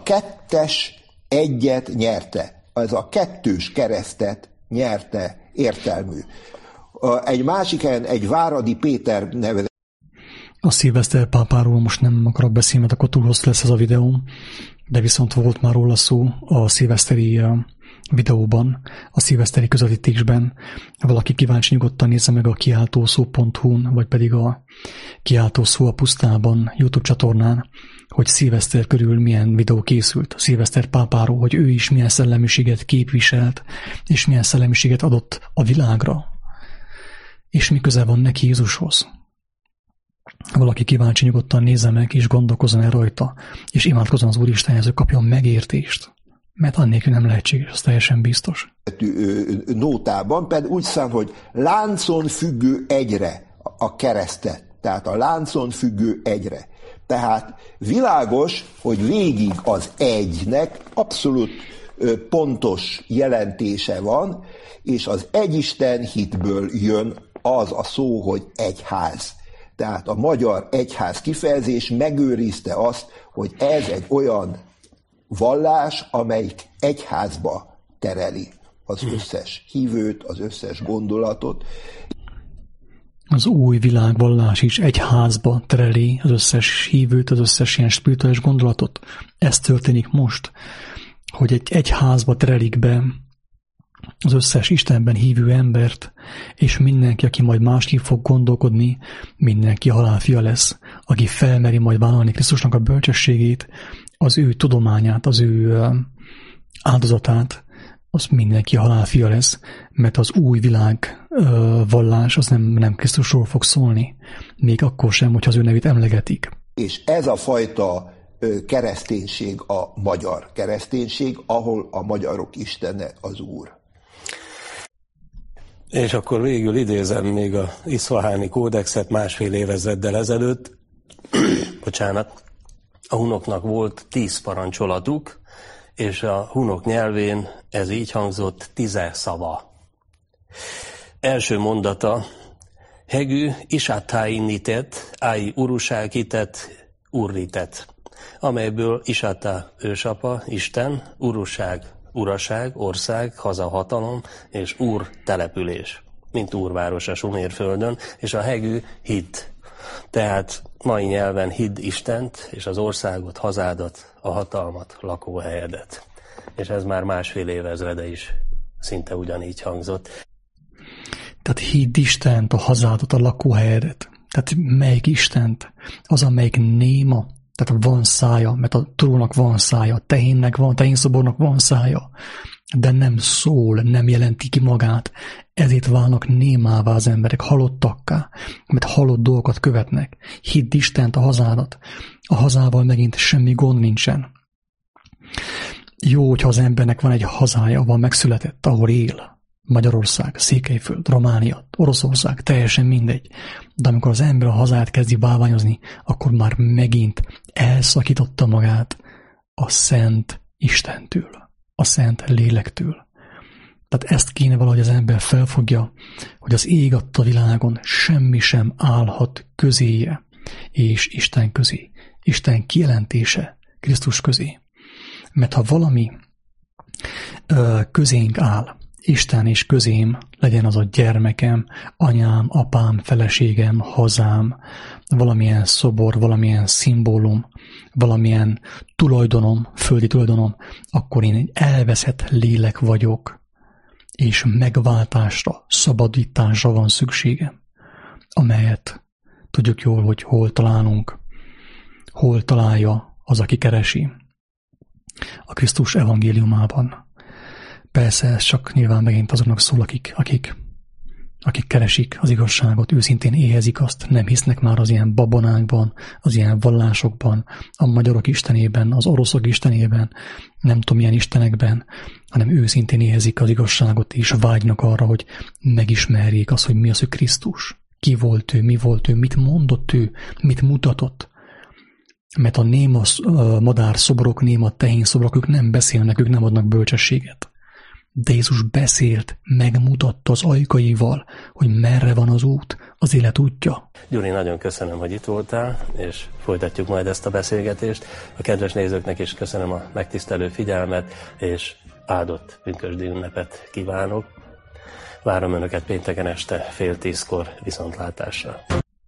C: 2-1 nyerte. Ez a 2 keresztet nyerte, értelmű. Egy másik helyen egy Váradi Péter neve.
A: A szilveszter pápáról most nem akarok beszélni, mert akkor túl hosszú lesz ez a videó, de viszont volt már róla szó a szilveszteri videóban, a szilveszteri közvetítésben. Valaki kíváncsi, nyugodtan nézze meg a kiáltószó.hu-n, vagy pedig a Kiáltószó a pusztában YouTube csatornán, hogy szilveszter körül milyen videó készült a szilveszter pápáról, hogy ő is milyen szellemiséget képviselt, és milyen szellemiséget adott a világra, és mi köze van neki Jézushoz. Ha valaki kíváncsi, nyugodtan nézze meg, és gondolkozzon el rajta, és imádkozzon az Úristenhez, hogy kapjon megértést. Mert annélkül nem lehetséges, az teljesen biztos.
C: Nótában pedig úgy szám, hogy láncon függő egyre a keresztet. Tehát a láncon függő egyre. Tehát világos, hogy végig az egynek abszolút pontos jelentése van, és az egyisten hitből jön az a szó, hogy egyház. Tehát a magyar egyház kifejezés megőrizte azt, hogy ez egy olyan vallás, amelyik egyházba tereli az összes hívőt, az összes gondolatot.
A: Az új világvallás is egyházba tereli az összes hívőt, az összes ilyen spirituális gondolatot. Ez történik most, hogy egy egyházba terelik be az összes Istenben hívő embert, és mindenki, aki majd másképp fog gondolkodni, mindenki halálfia lesz, aki felmeri majd vállalni Krisztusnak a bölcsességét, az ő tudományát, az ő áldozatát, az mindenki halálfia lesz, mert az új világ vallás az nem Krisztusról fog szólni, még akkor sem, hogyha az ő nevét emlegetik.
C: És ez a fajta kereszténység a magyar kereszténység, ahol a magyarok istene az Úr.
B: És akkor végül idézem még a iszfaháni kódexet 1,5 évezreddel ezelőtt. Bocsánat. A hunoknak volt 10 parancsolatuk, és a hunok nyelvén ez így hangzott 10 szava. Első mondata, hegű isátháinitet, áj uruságitet, urritet, amelyből isátá ősapa, Isten, uruság, uraság, ország, hazahatalom, és úr település, mint úrváros a Sumérföldön, és a hegű hit. Tehát mai nyelven hidd Istent, és az országot, hazádat, a hatalmat, lakóhelyedet. És ez már 1,5 évezrede is szinte ugyanígy hangzott.
A: Tehát hidd Istent, a hazádat, a lakóhelyedet. Tehát melyik Istent? Az, amelyik néma, tehát van szája, mert a trónak van szája, a tehénszobornak van szája, de nem szól, nem jelenti ki magát. Ezért válnak némává az emberek, halottakká, mert halott dolgokat követnek. Hidd Istent, a hazádat. A hazával megint semmi gond nincsen. Jó, hogyha az embernek van egy hazája, van megszületett, ahol él. Magyarország, Székelyföld, Románia, Oroszország, teljesen mindegy. De amikor az ember a hazáját kezdi bálványozni, akkor már megint elszakította magát a Szent Istentől, a Szent Lélektől. Tehát ezt kéne valahogy az ember felfogja, hogy az ég adta világon semmi sem állhat közéje, és Isten közé, Isten kijelentése Krisztus közé. Mert ha valami közénk áll, Isten és közém, legyen az a gyermekem, anyám, apám, feleségem, hazám, valamilyen szobor, valamilyen szimbólum, valamilyen tulajdonom, földi tulajdonom, akkor én egy elveszett lélek vagyok, és megváltásra, szabadításra van szükségem, amelyet tudjuk jól, hogy hol találunk, hol találja az, aki keresi. A Krisztus evangéliumában. Persze ez csak nyilván megint azoknak szól, akik akik keresik az igazságot, őszintén éhezik azt, nem hisznek már az ilyen babonákban, az ilyen vallásokban, a magyarok istenében, az oroszok istenében, nem tudom milyen istenekben, hanem őszintén éhezik az igazságot, és vágynak arra, hogy megismerjék azt, hogy mi az ő Krisztus. Ki volt ő, mi volt ő, mit mondott ő, mit mutatott. Mert a néma madárszobrok, néma tehénszobrok, ők nem beszélnek, ők nem adnak bölcsességet. De Jézus beszélt, megmutatta az ajkaival, hogy merre van az út, az élet útja.
B: Gyuri, nagyon köszönöm, hogy itt voltál, és folytatjuk majd ezt a beszélgetést. A kedves nézőknek is köszönöm a megtisztelő figyelmet, és áldott pünkösdi ünnepet kívánok. Várom Önöket pénteken este 9:30 viszontlátásra.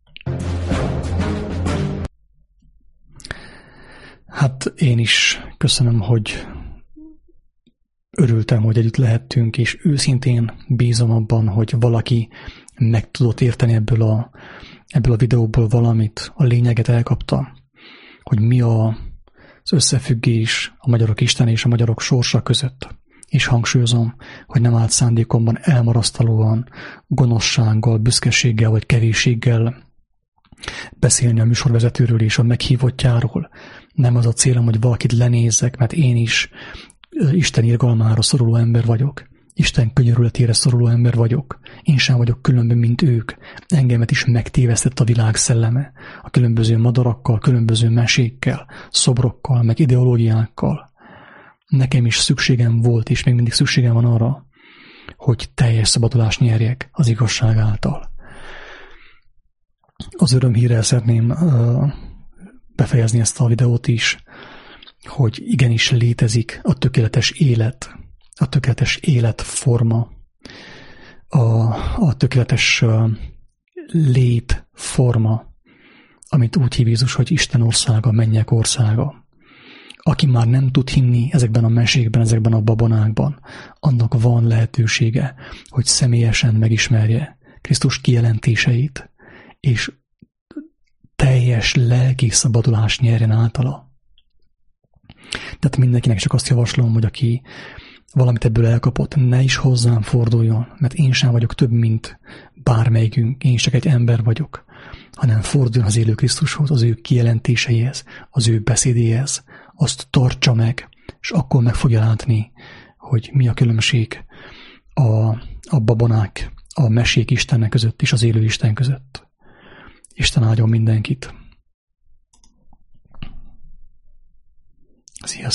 A: Hát én is köszönöm, hogy örültem, hogy együtt lehettünk, és őszintén bízom abban, hogy valaki meg tudott érteni ebből a videóból valamit, a lényeget elkapta, hogy mi az összefüggés a magyarok Isten és a magyarok sorsa között. És hangsúlyozom, hogy nem állt szándékomban elmarasztalóan, gonoszsággal, büszkeséggel vagy kevésséggel beszélni a műsorvezetőről és a meghívottjáról. Nem az a célom, hogy valakit lenézzek, mert én is Isten irgalmára szoruló ember vagyok. Isten könyörületére szoruló ember vagyok. Én sem vagyok különben, mint ők. Engemet is megtévesztett a világ szelleme. A különböző madarakkal, különböző mesékkel, szobrokkal, meg ideológiákkal. Nekem is szükségem volt, és még mindig szükségem van arra, hogy teljes szabadulást nyerjek az igazság által. Az örömhírrel szeretném befejezni ezt a videót is, hogy igenis létezik a tökéletes élet, a tökéletes életforma, a tökéletes létforma, amit úgy hív Jézus, hogy Isten országa, mennyek országa. Aki már nem tud hinni ezekben a mesékben, ezekben a babonákban, annak van lehetősége, hogy személyesen megismerje Krisztus kijelentéseit, és teljes lelki szabadulást nyerjen általa. Tehát mindenkinek csak azt javaslom, hogy aki valamit ebből elkapott, ne is hozzám forduljon, mert én sem vagyok több, mint bármelyikünk, én csak egy ember vagyok, hanem forduljon az élő Krisztushoz, az ő kijelentéseihez, az ő beszédéhez, azt tartsa meg, és akkor meg fogja látni, hogy mi a különbség a babonák, a mesék Istennek között és az élő Isten között. Isten áldjon mindenkit! Sziasztok!